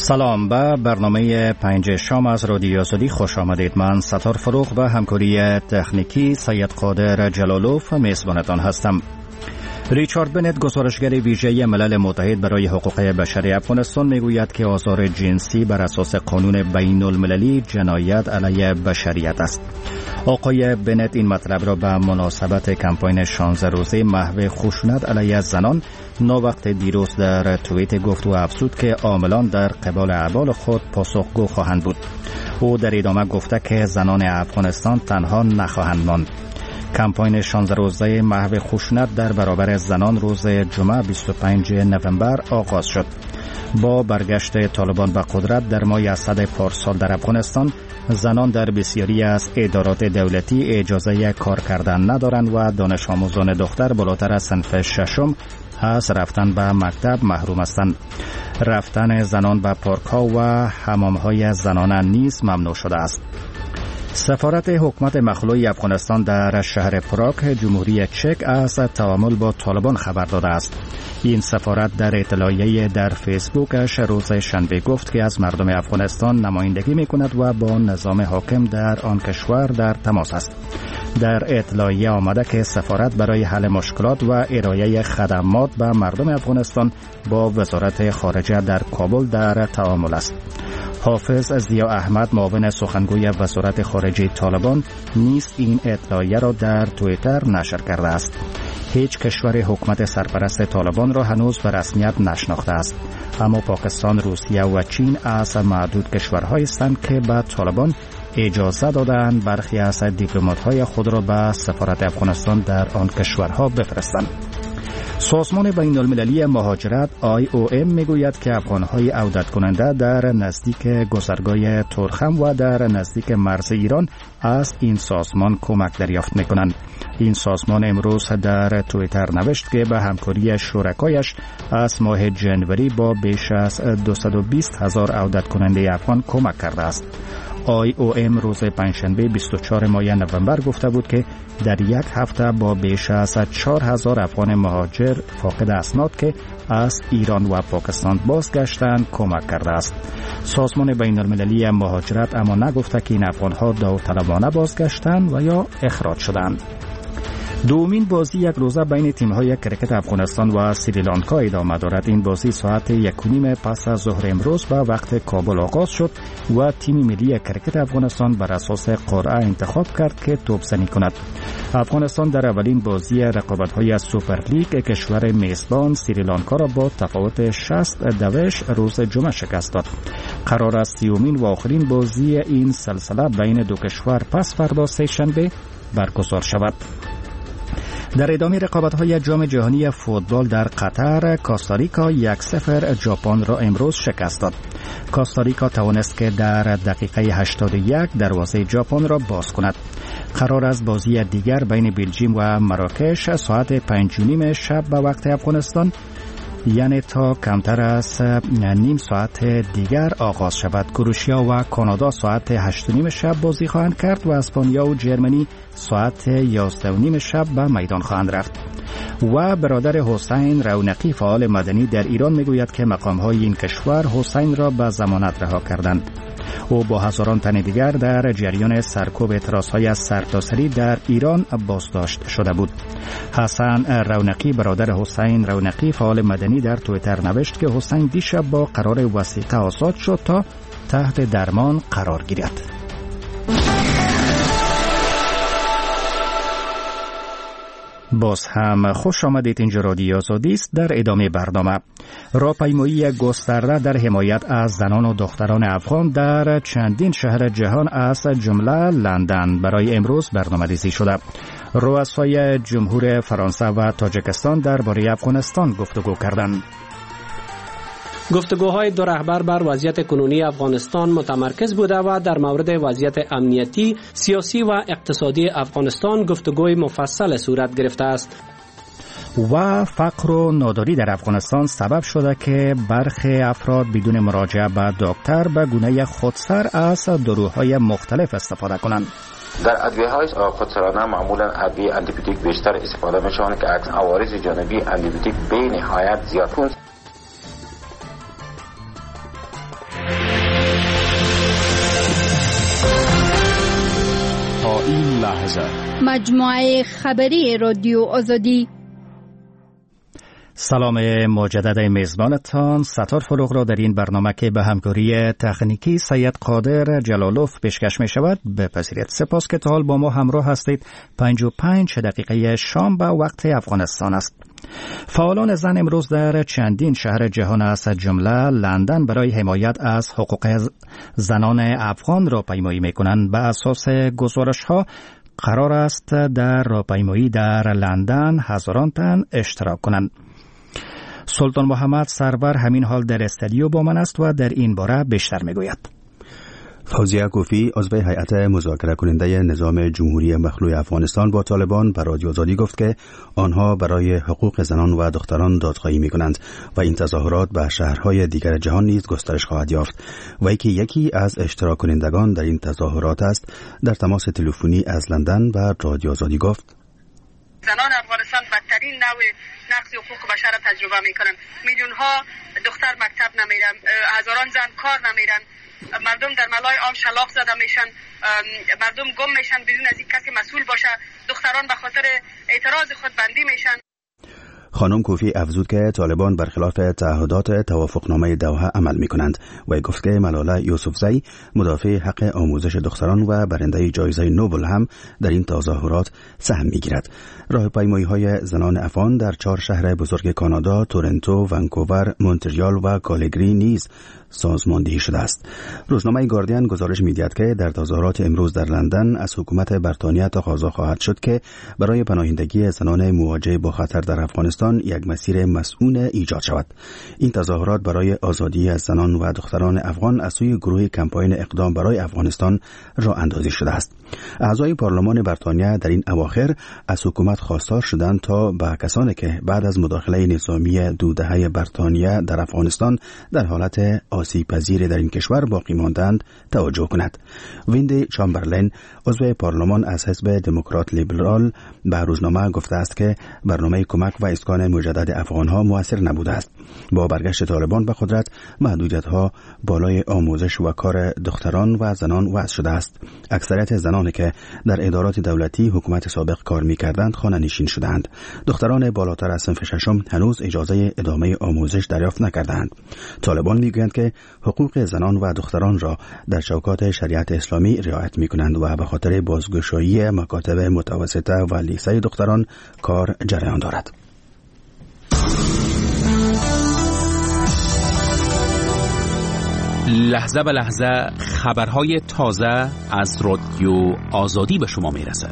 سلام، به برنامه 5 شام از رادیو آزادی خوش آمدید. من ستار فروغ و همکاری تکنیکی سید قادر جلالوف میزبانتان هستم. ریچارد بنت، گزارشگر ویژه ملل متحد برای حقوق بشر افغانستان، میگوید که آزار جنسی بر اساس قانون بین المللی جنایت علیه بشریت است. آقای بنت این مطلب را به مناسبت کمپاین 16 روزه محو خشونت علیه زنان ناوقت دیروز در توییت گفت و افزود که عاملان در قبال اعمال خود پاسخگو خواهند بود. او در ادامه گفته که زنان افغانستان تنها نخواهند ماند. کمپاین 16 روزه محو خشونت در برابر زنان روز جمعه 25 نوامبر آغاز شد. با برگشت طالبان به قدرت در ماه اسد پارسال در افغانستان، زنان در بسیاری از ادارات دولتی اجازه کار کردن ندارند و دانش آموزان دختر بالاتر از صنف ششم از رفتن به مکتب محروم هستند. رفتن زنان به پارک ها و حمام های زنانه نیز ممنوع شده است. سفارت حکومت مخلوع افغانستان در شهر پراگ جمهوری چک از تعامل با طالبان خبر داده است. این سفارت در اطلاعیه در فیسبوکش روز شنبه گفت که از مردم افغانستان نمایندگی می‌کند و با نظام حاکم در آن کشور در تماس است. در اطلاعیه آمده که سفارت برای حل مشکلات و ارائه خدمات به مردم افغانستان با وزارت خارجه در کابل در تعامل است. حافظ ضیا احمد، معاون سخنگوی وزارت خارجه طالبان، نیز این اطلاعیه را در توییتر نشر کرده است. هیچ کشور حکومت سرپرست طالبان را هنوز به رسمیت نشناخته است، اما پاکستان، روسیه و چین از معدود کشورهایی هستند که به طالبان اجازه دادند برخی از دیپلمات‌های خود را به سفارت افغانستان در آن کشورها بفرستند. سازمان بین المللی مهاجرت IOM میگوید که افغانهای عودت کننده در نزدیک گذرگاه تورخم و در نزدیک مرز ایران از این سازمان کمک دریافت میکنند. این سازمان امروز در توییتر نوشت که به همکاری شرکایش از ماه جنوری با بیش از 220,000 عودت کننده افغان کمک کرده است. IOM روز پنجشنبه 24 ماه نوامبر گفته بود که در یک هفته با بیش از 4,000 افغان مهاجر فاقد اسناد که از ایران و پاکستان بازگشتند کمک کرده است. سازمان بین المللی مهاجرت اما نگفته که این افغانها داوطلبانه بازگشتند و یا اخراج شدند. دومین بازی یک روزه بین تیم‌های کرکت افغانستان و سریلانکا ادامه دارد. این بازی ساعت 1:30 پس از ظهر امروز به وقت کابل آغاز شد و تیم ملی کرکت افغانستان بر اساس قرعه انتخاب کرد که توپزنی کند. افغانستان در اولین بازی رقابت‌های سوپر لیگ کشور میزبان سریلانکا را با تفاوت 60 روز جمعه شکست داد. قرار است 30مین و آخرین بازی این سلسله بین دو کشور پس فردا سه‌شنبه برگزار شود. در ادامه رقابت‌های جام جهانی فوتبال در قطر، کاستاریکا 1-0 ژاپن را امروز شکست داد. کاستاریکا توانست که در دقیقه 81 دروازه ژاپن را باز کند. قرار است بازی دیگر بین بلژیم و مراکش ساعت 5:30 شب به وقت افغانستان، یعنی تا کمتر از نیم ساعت دیگر آغاز شود. کروشیا و کانادا ساعت 8:30 شب بازی خواهند کرد و اسپانیا و جرمنی ساعت 11:30 شب به میدان خواهند رفت. و برادر حسین رونقی، فعال مدنی در ایران، میگوید که مقام‌های این کشور حسین را به ضمانت رها کردند. او با هزاران تن دیگر در جریان سرکوب اعتراض‌های از سرتاسری در ایران بازداشت شده بود. حسن رونقی، برادر حسین رونقی، فعال مدنی، در توییتر نوشت که حسین دیشب با قرار وثیقه آزاد شد تا تحت درمان قرار گیرد. باز هم خوش آمدید. اینجا رادیو آزادی است. در ادامه برنامه، راهپیمایی گسترده در حمایت از زنان و دختران افغان در چندین شهر جهان از جمله لندن برای امروز برنامه‌ریزی شده. رؤسای جمهور فرانسه و تاجیکستان درباره افغانستان گفتگو کردند. گفتگوهای دو رهبر بر وضعیت کنونی افغانستان متمرکز بوده و در مورد وضعیت امنیتی، سیاسی و اقتصادی افغانستان گفتگوی مفصل صورت گرفته است. و فقر و ناداری در افغانستان سبب شده که برخی افراد بدون مراجعه به دکتر به گونه خودسر از داروهای مختلف استفاده کنند. در ادویه‌های خودسرانه معمولا ادویه آنتیبیوتیک بیشتر استفاده می‌شوند که عوارض جانبی آنتیبیوتیک به نهایت زیاد است. لحظه. مجموعه خبری رادیو آزادی. سلام مجدد میزبانتان ستار فروغ را در این برنامه که به همکاری تکنیکی سید قادر جلالوف پیشکش می شود بپذیرید. سپاس که تا حال با ما همراه هستید. 55 دقیقه شام به وقت افغانستان است. فعالان زن امروز در چندین شهر جهان از جمله لندن برای حمایت از حقوق زنان افغان راهپیمایی می کنند. به اساس گزارش ها قرار است در راهپیمایی در لندن هزاران تن اشتراک کنند. سلطان محمد سرور همین حال در استودیو با من است و در این باره بیشتر میگوید. فوزیه کوفی عضو هیئت مذاکره کننده نظام جمهوری مخلوع افغانستان با طالبان به رادیو آزادی گفت که آنها برای حقوق زنان و دختران دادخواهی می‌کنند و این تظاهرات به شهرهای دیگر جهان نیز گسترش خواهد یافت. و یکی از اشتراک کنندگان در این تظاهرات است در تماس تلفنی از لندن و رادیو آزادی گفت: زنان افغانستان بدترین نوع نقض حقوق بشر را تجربه میکنن. میلیون ها دختر مکتب نمیرن، هزاران زن کار نمیرن، مردم در ملای آب شلاق زده میشن، مردم گم میشن بدون از این کسی مسئول باشه، دختران به خاطر اعتراض خود بندی میشن. خانم کوفی افزود که طالبان برخلاف تعهدات توافقنامه دوحه عمل می‌کنند و گفت که ملاله یوسفزئی مدافع حق آموزش دختران و برنده جایزه نوبل هم در این تظاهرات سهم می‌گیرد. راهپیمایی‌های زنان افغان در 4 شهر بزرگ کانادا، تورنتو، ونکوور، مونتریال و کالگری نیز سازماندهی شده است. روزنامه گاردین گزارش می‌دهد که در تظاهرات امروز در لندن از حکومت بریتانیا تقاضا خواهد شد که برای پناهندگی زنان مواجه با خطر در افغانستان یک مسیر مسئول ایجاد شود. این تظاهرات برای آزادی از زنان و دختران افغان از سوی گروه کمپاین اقدام برای افغانستان راه اندازی شده است. اعضای پارلمان بریتانیا در این اواخر از حکومت خواستار شدند تا به کسانی که بعد از مداخله نظامی 2 دهه بریتانیا در افغانستان در حالت آسیب پذیر در این کشور باقی ماندند توجه کند. ویندی چامبرلین عضو پارلمان از حزب دموکرات لیبرال به روزنامه گفته است که برنامه کمک و اسکان مجدد افغانها موثر نبوده است. با برگشت طالبان به قدرت محدودیت‌ها بالای آموزش و کار دختران و زنان وضع شده است. اکثریت زنانی که در ادارات دولتی حکومت سابق کار می‌کردند خانه‌نشین شدند. دختران بالاتر از صنف ششم هنوز اجازه ادامه آموزش دریافت نکردند. طالبان می‌گویند که حقوق زنان و دختران را در چوکات شریعت اسلامی رعایت می‌کنند و به خاطر بازگشایی مکاتب متوسطه و لیسه دختران کار جریان دارد. لحظه به لحظه خبرهای تازه از رادیو آزادی به شما میرسد.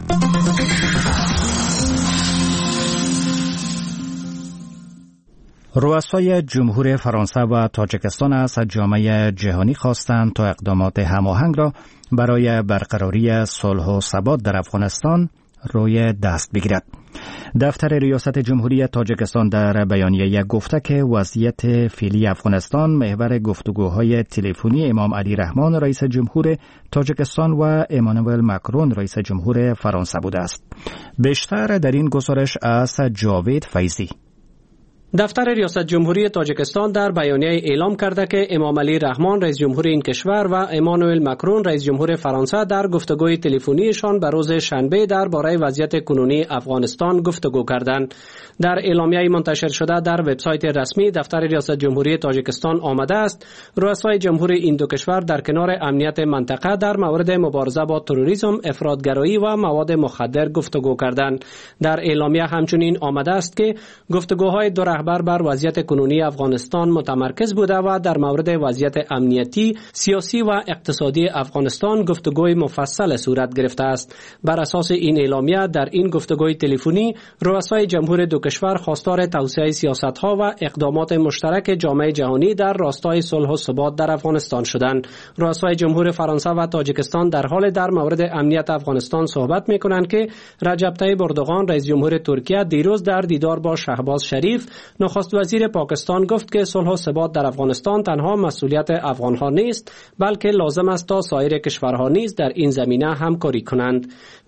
رؤسای جمهور فرانسه و تاجیکستان از جامعه جهانی خواستند تا اقدامات هماهنگ را برای برقراری صلح و ثبات در افغانستان روی دست بگیرد. دفتر ریاست جمهوری تاجیکستان در بیانیه گفته که وضعیت فعلی افغانستان محور گفتگوهای تلفنی امام علی رحمان رئیس جمهور تاجیکستان و امانوئل مکرون رئیس جمهور فرانسه بوده است. بیشتر در این گزارش از جاوید فیضی. دفتر ریاست جمهوری تاجیکستان در بیانیه اعلام کرده که امام علی رحمان رئیس جمهور این کشور و امانوئل مکرون رئیس جمهور فرانسه در گفتگوی تلفنیشان به روز شنبه درباره وضعیت کنونی افغانستان گفتگو کردند. در اعلامیه منتشر شده در وبسایت رسمی دفتر ریاست جمهوری تاجیکستان آمده است رؤسای جمهور این دو کشور در کنار امنیت منطقه در مورد مبارزه با تروریسم، افراطگرایی و مواد مخدر گفتگو کردند. در اعلامیه همچنین آمده است که گفتگوهای دو رهبر بر وضعیت کنونی افغانستان متمرکز بوده و در مورد وضعیت امنیتی، سیاسی و اقتصادی افغانستان گفتگوی مفصل صورت گرفته است. بر اساس این اعلامیه در این گفتگوی تلفنی رؤسای جمهور دو کشور خواستار توسعه سیاست‌ها و اقدامات مشترک جامعه جهانی در راستای صلح و ثبات در افغانستان شدند. رؤسای جمهور فرانسه و تاجیکستان در حال در مورد امنیت افغانستان صحبت می‌کنند که رجب طیب اردوغان رئیس جمهور ترکیه دیروز در دیدار با شهباز شریف نخست وزیر پاکستان گفت که صلح و ثبات در افغانستان تنها مسئولیت افغان‌ها نیست بلکه لازم است تا سایر کشورها نیز در این زمینه همکاری کنند.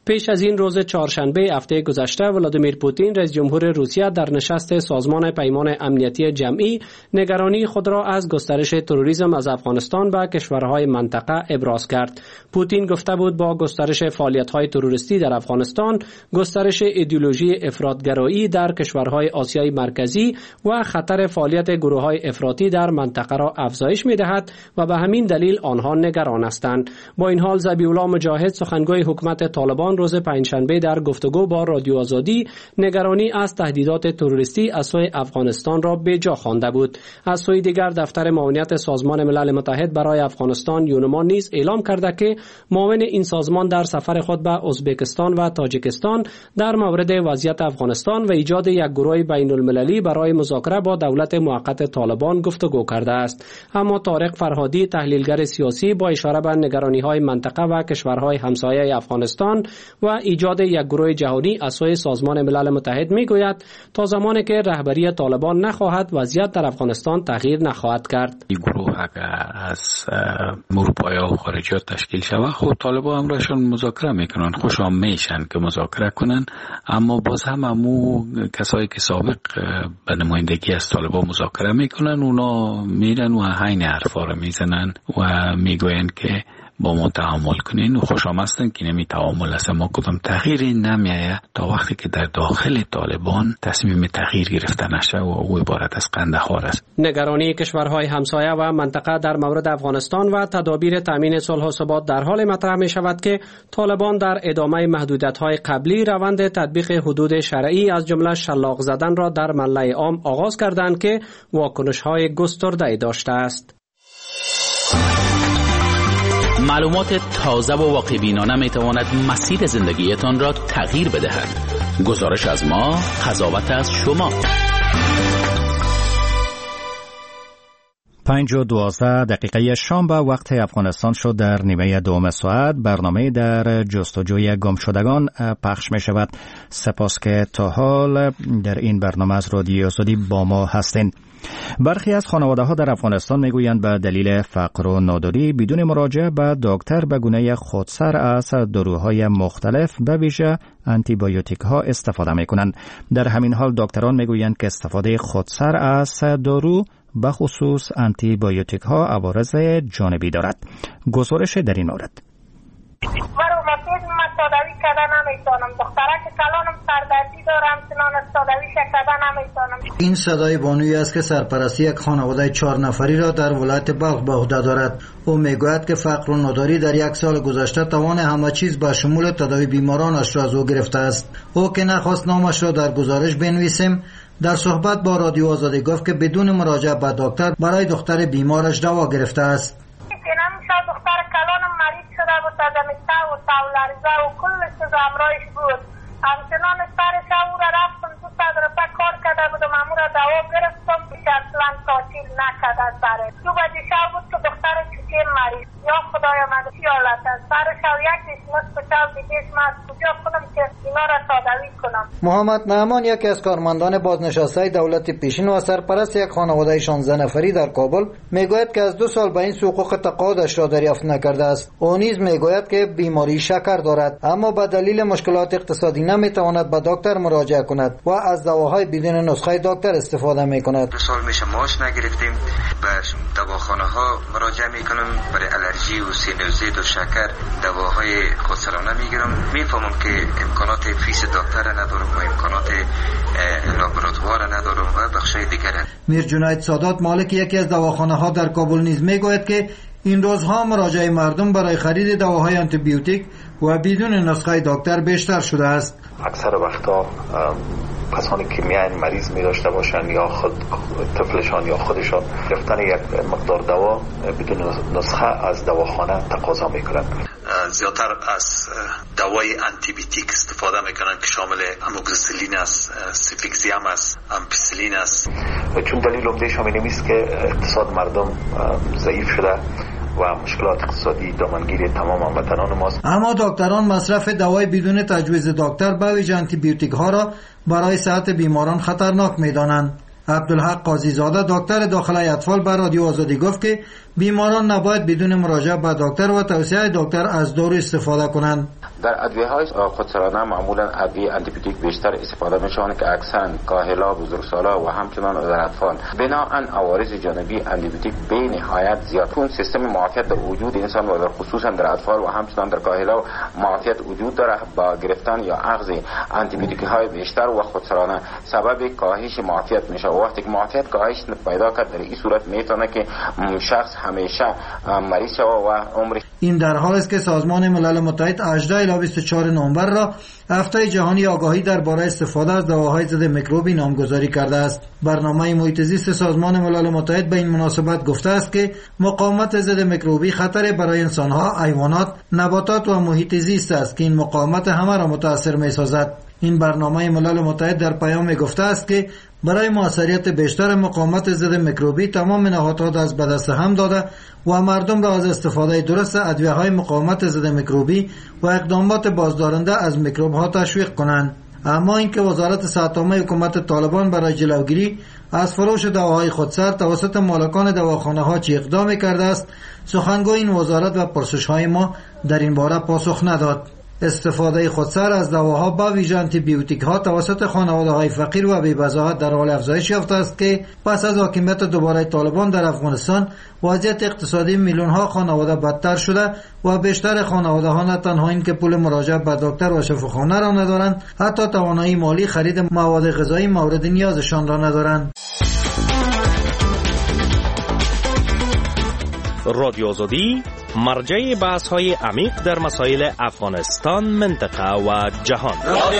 پیش از این روز چهارشنبه هفته گذشته ولادیمیر پوتین رئیس جمهور روسیه در نشست سازمان پیمان امنیتی جمعی نگرانی خود را از گسترش تروریسم از افغانستان به کشورهای منطقه ابراز کرد. پوتین گفته بود با گسترش فعالیت‌های تروریستی در افغانستان، گسترش ایدئولوژی افراطگرایی در کشورهای آسیای مرکزی و خطر فعالیت گروه‌های افراطی در منطقه را افزایش می‌دهد و به همین دلیل آنها نگران هستند. با این حال ذبیح‌الله مجاهد سخنگوی حکومت طالبان روز پنجشنبه در گفتگو با رادیو آزادی نگرانی از تهدیدات تروریستی از سوی افغانستان را به جا خوانده بود. از سوی دیگر دفتر معاونت سازمان ملل متحد برای افغانستان یونما نیز اعلام کرده که معاون این سازمان در سفر خود به ازبکستان و تاجیکستان در مورد وضعیت افغانستان و ایجاد یک گروه بین المللی برای مذاکره با دولت موقت طالبان گفتگو کرده است. اما طارق فرهادی تحلیلگر سیاسی با اشاره به نگرانی‌های منطقه و کشورهای همسایه افغانستان و ایجاد یک گروه جهانی از سوی سازمان ملل متحد میگوید تا زمانی که رهبری طالبان نخواهد وضعیت در افغانستان تغییر نخواهد کرد. این گروه اگر از اروپا و خارجیات تشکیل شود، خود طالبان امرشون مذاکره میکنن، خوشحال میشن که مذاکره کنن، اما باز هم همو کسایی که سابق به نمایندگی از طالبان مذاکره میکنن اونا میرن و عین حرفا رو میزنن و میگوین که با ما تعامل کنین و خوشحال هستن که نمی تعامل است. ما کدام تغییری نمیایه تا وقتی که در داخل طالبان تصمیم تغییر گرفته نشه و او عبارت از قنده‌خوار است. نگرانی کشورهای همسایه و منطقه در مورد افغانستان و تدابیر تامین صلح و ثبات در حال مطرح می شود که طالبان در ادامه محدودیت‌های قبلی روند تطبیق حدود شرعی از جمله شلاق زدن را در ملأ عام آغاز کردند که واکنش‌های گسترده‌ای داشته است. معلومات تازه و واقع‌بینانه میتواند مسیر زندگیتان را تغییر بدهد. گزارش از ما، قضاوت از شما. 5:12 شام به وقت افغانستان شد. در نیمه دوم ساعت برنامه در جستجوی گمشدگان پخش می شود. سپاس که تا حال در این برنامه از رادیو آزادی با ما هستین. برخی از خانواده ها در افغانستان میگویند به دلیل فقر و ناداری بدون مراجعه به دکتر به گونه خودسر از داروهای مختلف به ویژه آنتی بیوتیک ها استفاده میکنند. در همین حال دکتران میگویند که استفاده خودسر از دارو به خصوص آنتی بیوتیک ها عوارض جانبی دارد. گزارش در این مورد. استادوی کردن نمیتونم، دخترک کلانم سردردی دارم، چنان استادوی کردن نمیتونم. این صدای بانویی است که سرپرستی یک خانواده 4 نفری را در ولایت بلخ به عهده دارد. او میگوید که فقر و ناداری در یک سال گذشته توان همه چیز به شمول تداوی بیمارانش را از او گرفته است. او که نخواست نامش را در گزارش بنویسیم، در صحبت با رادیو آزادی گفت که بدون مراجعه به دکتر برای دختر بیمارش دوا گرفته است. دختر کلانم مریض شده بود، دمیسته و سولارزه و کل چیز امرایش بود. همچنان سرش او را رفتم 200 روپه کار کرده بودم، امو را دوا گرفتم که اصلا تاثیر نکرده سرش. 2 بجه شب بود که دختر چکه مریض. یا خدایا من چی حالت است؟ سرش او یک نصف شب دیگهش من از کجا کنم که اینا را تداوی کنم. محمد نعمان یکی از کارمندان بازنشسته دولت پیشین و سرپرست یک خانواده 16 نفری در کابل میگوید که از 2 سال به این حقوق تقاعدش را دریافت نکرده است. او نیز میگوید که بیماری شکر دارد اما به دلیل مشکلات اقتصادی نمیتواند به دکتر مراجعه کند و از دواهای بدون نسخه دکتر استفاده میکند. 2 سال میشه معاش نگرفتیم، به دواخانه ها مراجعه میکنم، برای الرژی و سینوزیت و شکر دواهای خودسرانه میگیرم. میفهمم که امکانات فیس دکتر ندارم و امکانات لابراتوار ندارم و بخشای دیگر. میر جنید سادات مالک یکی از دواخانه ها در کابل نیز میگوید که این روزها مراجعه مردم برای خرید دواهای آنتی بیوتیک و بدون نسخه دکتر بیشتر شده است. اکثر وقتا کسانی که میان مریض می داشته باشند یا خود طفلشان یا خودشان گرفتن یک مقدار دوا بدون نسخه از دواخانه تقاضا میکنند. زیادتر از دوای آنتی بیوتیک استفاده میکنن که شامل اموکسیسیلین است، سیفلیکسیام است، امپیسیلین است. چون دلیل عمده‌اش همین است که اقتصاد مردم ضعیف شده و مشکلات اقتصادی دامنگیر تمام هموطنان ماست. اما دکتران مصرف دوای بدون تجویز دکتر به ویژه آنتی بیوتیک ها را برای صحت بیماران خطرناک می‌دانند. عبدالحق قاضی زاده دکتر داخله اطفال به رادیو آزادی گفت که بیماران نباید بدون مراجعه به دکتر و توصیه دکتر از دارو استفاده کنند. در ادویه‌های خودسرانه معمولا ادویه آنتیبیوتیک بیشتر استفاده میشوند که اکثرا کاهلا، بزرگسالا و همچنان در اطفال. بنابراین عوارض جانبی آنتیبیوتیک به نهایت زیاد. چون سیستم معافیت در وجود انسان و در خصوصا در اطفال و همچنان در کاهلا معافیت وجود داره، با گرفتن یا اخذ آنتیبیوتیک های بیشتر و خودسرانه سبب کاهش معافیت میشه. وقتی که معافیت کاهش پیدا کرد در این صورت میتونه که شخص همیشه مریض شود و عمر. این در حال است که سازمان ملل متحد 18 الی 24 نوامبر را هفته جهانی آگاهی درباره استفاده از دواهای ضد میکروبی نامگذاری کرده است. برنامه محیط زیست سازمان ملل متحد به این مناسبت گفته است که مقاومت ضد میکروبی خطر برای انسانها، حیوانات، نباتات و محیط زیست است که این مقاومت همه را متاثر می‌سازد. این برنامه ملل متحد در پیام گفته است که برای موثریت بیشتر مقاومت ضد میکروبی تمام نهادها از به دست هم داده و مردم را از استفاده درست ادویه‌های مقاومت ضد میکروبی و اقدامات بازدارنده از میکروب‌ها تشویق کنند. اما اینکه وزارت صحت عامه حکومت طالبان برای جلوگیری از فروش دواهای خودسر توسط مالکان دواخانه‌ها چه اقدامی کرده است، سخنگوی این وزارت و پرسش‌های ما در این باره پاسخ نداد. استفاده خودسر از دواها با ویژه آنتی بیوتیک ها توسط خانواده‌های فقیر و بی‌بضاعت در حال افزایش یافته است که پس از حاکمیت دوباره طالبان در افغانستان وضعیت اقتصادی میلیون ها خانواده بدتر شده و بیشتر خانواده ها نه تنها این که پول مراجعه به دکتر و شفاخانه را ندارند، حتی توانایی مالی خرید مواد غذایی مورد نیازشان را ندارند. رادیو آزادی مرجع بحث های عمیق در مسائل افغانستان، منطقه و جهان.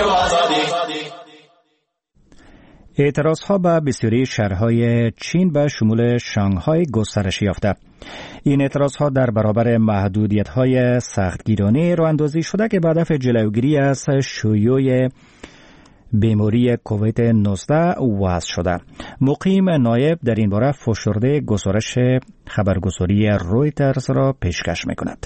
اعتراض ها به بسیاری شهرهای چین به شمول شانگهای گسترش یافته. این اعتراض ها در برابر محدودیت های سختگیرانه راه اندازی شده که به هدف جلوگیری از شیوع بیماری کووید 19 وضع شده. مقیم نایب در این باره فشرده گزارش خبرگزاری رویترز را پیشکش می‌کند.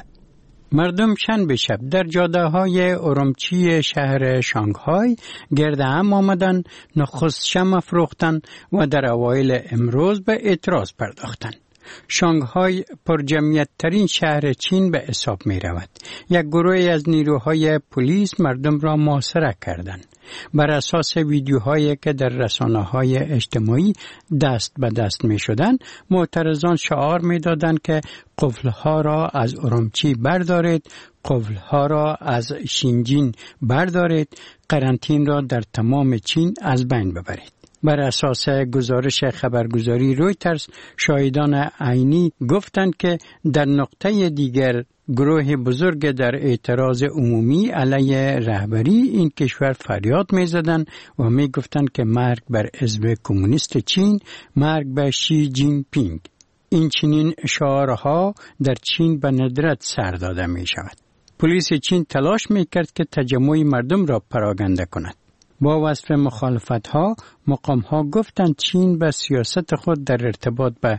مردم شنبه شب در جاده‌های اورمچی شهر شانگهای گرد هم آمدند، نخست شمع افروختند و در اوایل امروز به اعتراض پرداختند. شانگهای پرجمعیت ترین شهر چین به حساب می رود. یک گروه از نیروهای پلیس مردم را محاصره کردند. بر اساس ویدیوهایی که در رسانه‌های اجتماعی دست به دست می شدند، معترضان شعار می دادند که قفل‌ها را از اورمچی بردارید، قفل‌ها را از شینجین بردارید، قرنطینه را در تمام چین از بین ببرید. بر اساس گزارش خبرگزاری رویترز، شاهدان عینی گفتند که در نقطه دیگر گروه بزرگ در اعتراض عمومی علیه رهبری این کشور فریاد می زدند و می گفتند که مرگ بر حزب کمونیست چین، مرگ بر شی جین پینگ. این چنین شعارها در چین به ندرت سر داده می شود. پلیس چین تلاش می کرد که تجمع مردم را پراگنده کند. با وصف مخالفت‌ها، مقام‌ها گفتند چین به سیاست خود در ارتباط به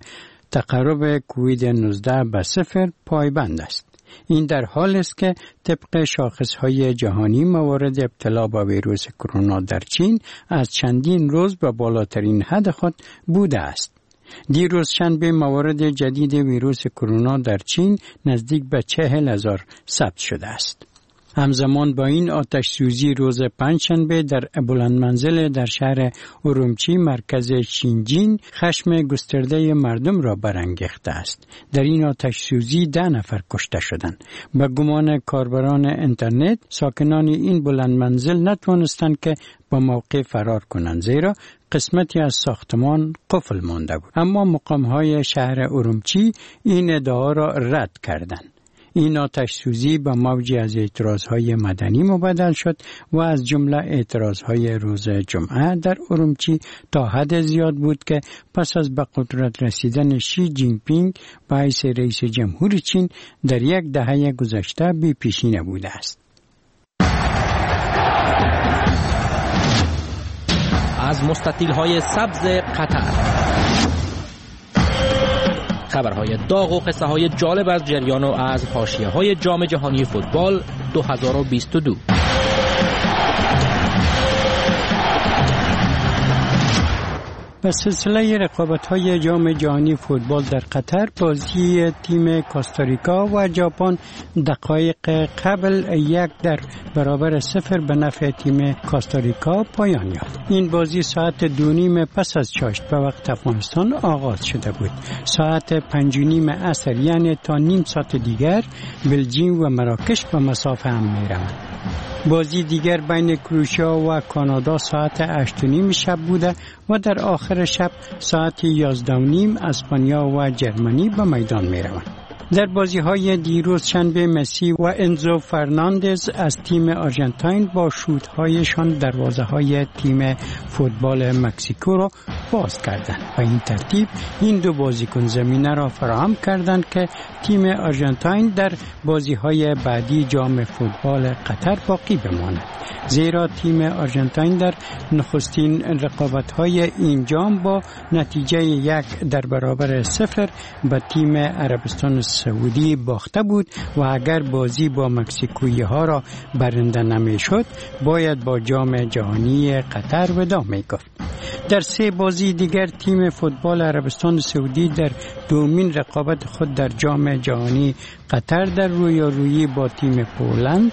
تقرب کووید 19 به صفر پایبند است. این در حال است که طبق شاخص‌های جهانی موارد ابتلا به ویروس کرونا در چین از چندین روز به بالاترین حد خود بوده است. دیروز شنبه موارد جدید ویروس کرونا در چین نزدیک به 40,000 ثبت شده است. همزمان با این آتش سوزی روز پنجشنبه در بلندمنزل در شهر اورمچی مرکز شینجین خشم گسترده مردم را برانگیخته است. در این آتش سوزی 10 نفر کشته شدند. به گمان کاربران اینترنت، ساکنان این بلندمنزل نتوانستند که با موقع فرار کنند، زیرا قسمتی از ساختمان قفل مانده بود. اما مقام‌های شهر اورمچی این ادعا را رد کردند. این آتش سوزی به موجی از اعتراضهای مدنی مبدل شد و از جمله اعتراضهای روز جمعه در اورمچی تا حد زیاد بود که پس از به قدرت رسیدن شی جین پینگ به حیث رئیس جمهور چین در یک دهه گذشته بی پیشینه بوده است. از مستطیل‌های سبز قطر، خبرهای داغ و قصه های جالب از جریان و از حاشیه های جام جهانی فوتبال 2022. و سلسله رقابت‌های جام جهانی فوتبال در قطر بازی تیم کوستاریکا و ژاپن دقایق قبل 1-0 به نفع تیم کوستاریکا پایان یافت. این بازی ساعت 2:30 پس از چاشت به وقت افغانستان آغاز شده بود. ساعت 5:30 عصر یعنی تا نیم ساعت دیگر بلژیم و مراکش به مسافه هم می‌روند. بازی دیگر بین کروشیا و کانادا ساعت 8:30 شب بوده و در آخر شب ساعت 11:30 اسپانیا و جرمنی به میدان می روند. در بازی‌های دیروز شنبه مسی و انزو فرناندز از تیم آرژانتین با شوت‌هایشان دروازه‌های تیم فوتبال مکزیکو را باز کردند و این ترتیب این دو بازیکن زمینه را فراهم کردند که تیم آرژانتین در بازی‌های بعدی جام فوتبال قطر باقی بماند، زیرا تیم آرژانتین در نخستین رقابت‌های این جام با نتیجه 1-0 به تیم عربستان سعودی باخته بود و اگر بازی با مکزیکویی ها را برنده نمی شد باید با جام جهانی قطر ودا می گفت. در 3 بازی دیگر تیم فوتبال عربستان سعودی در دومین رقابت خود در جام جهانی قطر در رویارویی با تیم پولند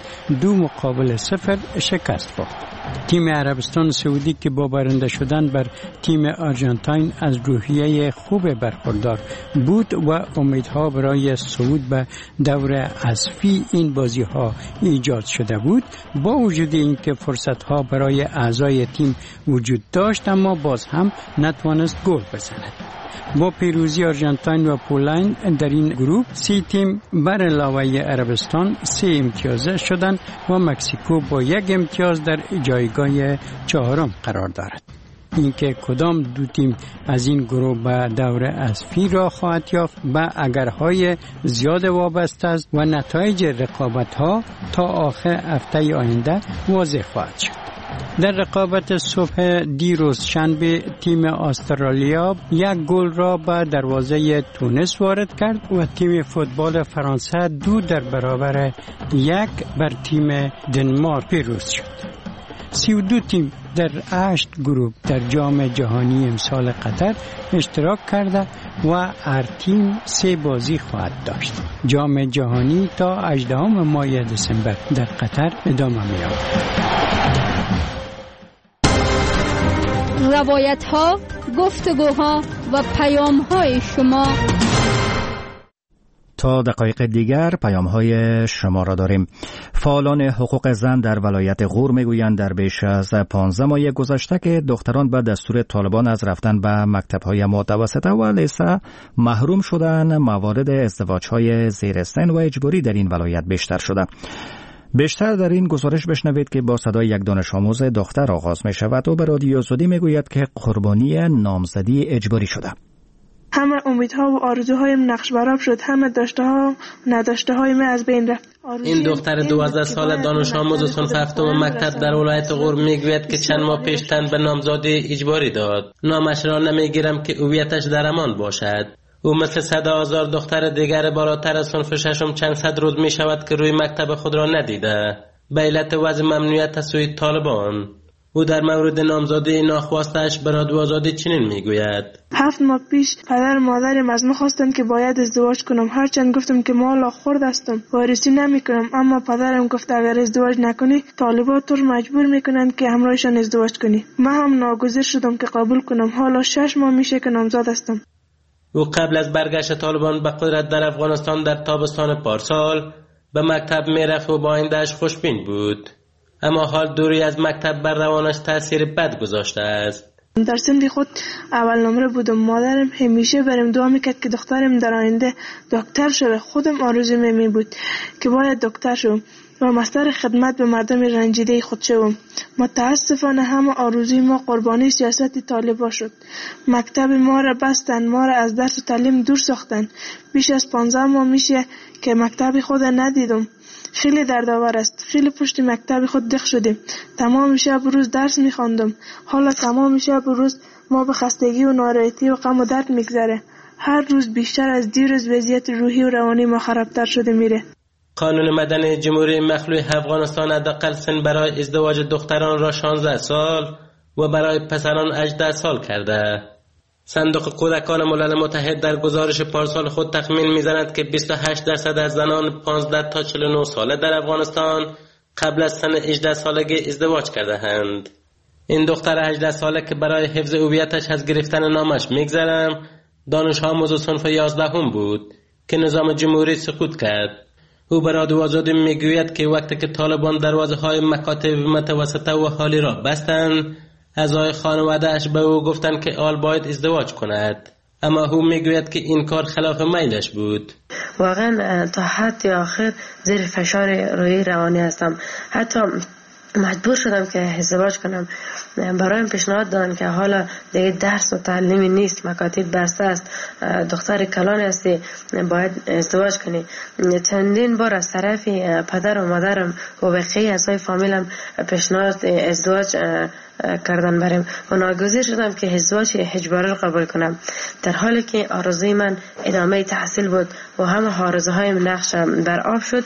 2-0 شکست خورد. تیم عربستان سعودی که با برنده شدن بر تیم آرژانتین از روحیه خوب برخوردار بود و امیدها برای صعود به دور حذفی این بازی‌ها ایجاد شده بود، با وجود اینکه فرصت‌ها برای اعضای تیم وجود داشت اما باز هم نتوانست گل بزند. با پیروزی آرژانتین و پولند در این گروه 3 تیم بر علاوه عربستان 3 امتیازه شدند و مکزیکو با 1 امتیاز در جایگاه 4 قرار دارد. اینکه کدام دو تیم از این گروه به دور حذفی را خواهد یافت به اگرهای زیاد وابسته است و نتایج رقابت‌ها تا آخر هفته آینده واضح خواهد شد. در رقابت صبح دیروز شنبه تیم استرالیا 1 گل را به دروازه تونس وارد کرد و تیم فوتبال فرانسه 2-1 بر تیم دنمارک پیروز شد. 32 تیم در 8 گروه در جام جهانی امسال قطر اشتراک کرده و هر تیم 3 بازی خواهد داشت. جام جهانی تا 18 ماه دسامبر در قطر ادامه می‌یابد. روایت‌ها، گفتگوها و پیام‌های شما. تا دقایق دیگر پیام‌های شما را داریم. فعالان حقوق زن در ولایت غور میگویند در بیش از 15 ماه گذشته که دختران به دستور طالبان از رفتن به مکتب‌های متوسطه و لیسه محروم شدند، موارد ازدواج‌های زیر سن و اجباری در این ولایت بیشتر شده. بیشتر در این گزارش بشنوید که با صدای یک دانش آموز دختر آغاز می شود و به رادیو زودی می گوید که قربانی نامزدی اجباری شده. همه امیدها و آرزوهایم نقش برآب شد، همه داشته ها و نداشته هایم از بین رفت. این دختر 12 ساله دانش آموز صنف 7 مکتب در ولایت غور میگوید که چند ماه پیش تن به نامزدی اجباری داد. نامش را نمیگیرم که هویتش در امان باشد. او مثل صد هزار دختر دیگر بالاتر از صنف 6 چند صد روز می شود که روی مکتب خود را ندیده به علت وضع ممنوعیت از سوی طالبان. او در مورد نامزدی ناخواستش به رادیو آزادی چنین میگوید: 7 ماه پیش پدر و مادرم از من خواستند که باید ازدواج کنم. هرچند گفتم که مالا خورد هستم، وارثی نمی کنم، اما پدرم گفت اگر ازدواج نکنی طالبان تو رو مجبور میکنند که همراهشان ازدواج کنی. من هم ناگزیر شدم که قبول کنم. حالا 6 ماه میشه که نامزد هستم. او قبل از برگشت طالبان به قدرت در افغانستان در تابستان پارسال به مکتب میرفت و با آینده‌اش خوشبین بود، اما حال دوری از مکتب بر روانش تاثیر بد گذاشته است. در سن خود اول نمره بودم. مادرم همیشه برام دعا میکرد که دخترم در آینده دکتر شود. خودم آرزوم می بود که باید دکتر شوم و مستر خدمت به مردم رنجیده خود شوم. متاسفانه همه آرزوی ما قربانی سیاست طالبان شد. مکتب ما را بستند، ما را از درس و تعلیم دور ساختند. بیش از 15 ماه میشه که مکتب خود ندیدم. خیلی دردآور است. خیلی پشت مکتب خود دق شدیم. تمام شب روز درس میخواندم. حالا تمام شب روز ما به خستگی و ناراحتی و غم و درد میگذره. هر روز بیشتر از دیروز وضعیت روحی و روانی ما خرابتر شده میره. قانون مدنی جمهوری مخلوع افغانستان حداقل سن برای ازدواج دختران را 16 سال و برای پسران 18 سال کرده. صندوق کودکان ملل متحد در گزارش پارسال خود تخمین میزند که 28% از زنان 15 تا 49 ساله در افغانستان قبل از سن 18 سالگی ازدواج کرده اند. این دختر 18 ساله که برای حفظ هویتش از گرفتن نامش میگذرم دانش آموز صنف 11 بود که نظام جمهوری سقوط کرد. او به رادیو آزادی میگوید که وقتی که طالبان دروازه های مکاتب متوسطه و حالی را بستند، اعضای خانواده اش به او گفتند که آل باید ازدواج کند، اما او میگوید که این کار خلاف میلش بود. واقعا تا حد آخر زیر فشار روحی روانی هستم. حتی مجبور شدم که ازدواج کنم. برایم پیشنهاد دادن که حالا دیگه درس و تعلیمی نیست، مکاتب بسته است، دختر کلان هستی، باید ازدواج کنی. چندین بار از طرف پدر و مادرم و بقیه اعضای فامیلم پیشنهاد ازدواج کردن برام و ناگزیر شدم که ازدواج اجباری رو قبول کنم، در حالی که آرزوی من ادامه تحصیل بود و همه آرزوهایم نقش در آب شد.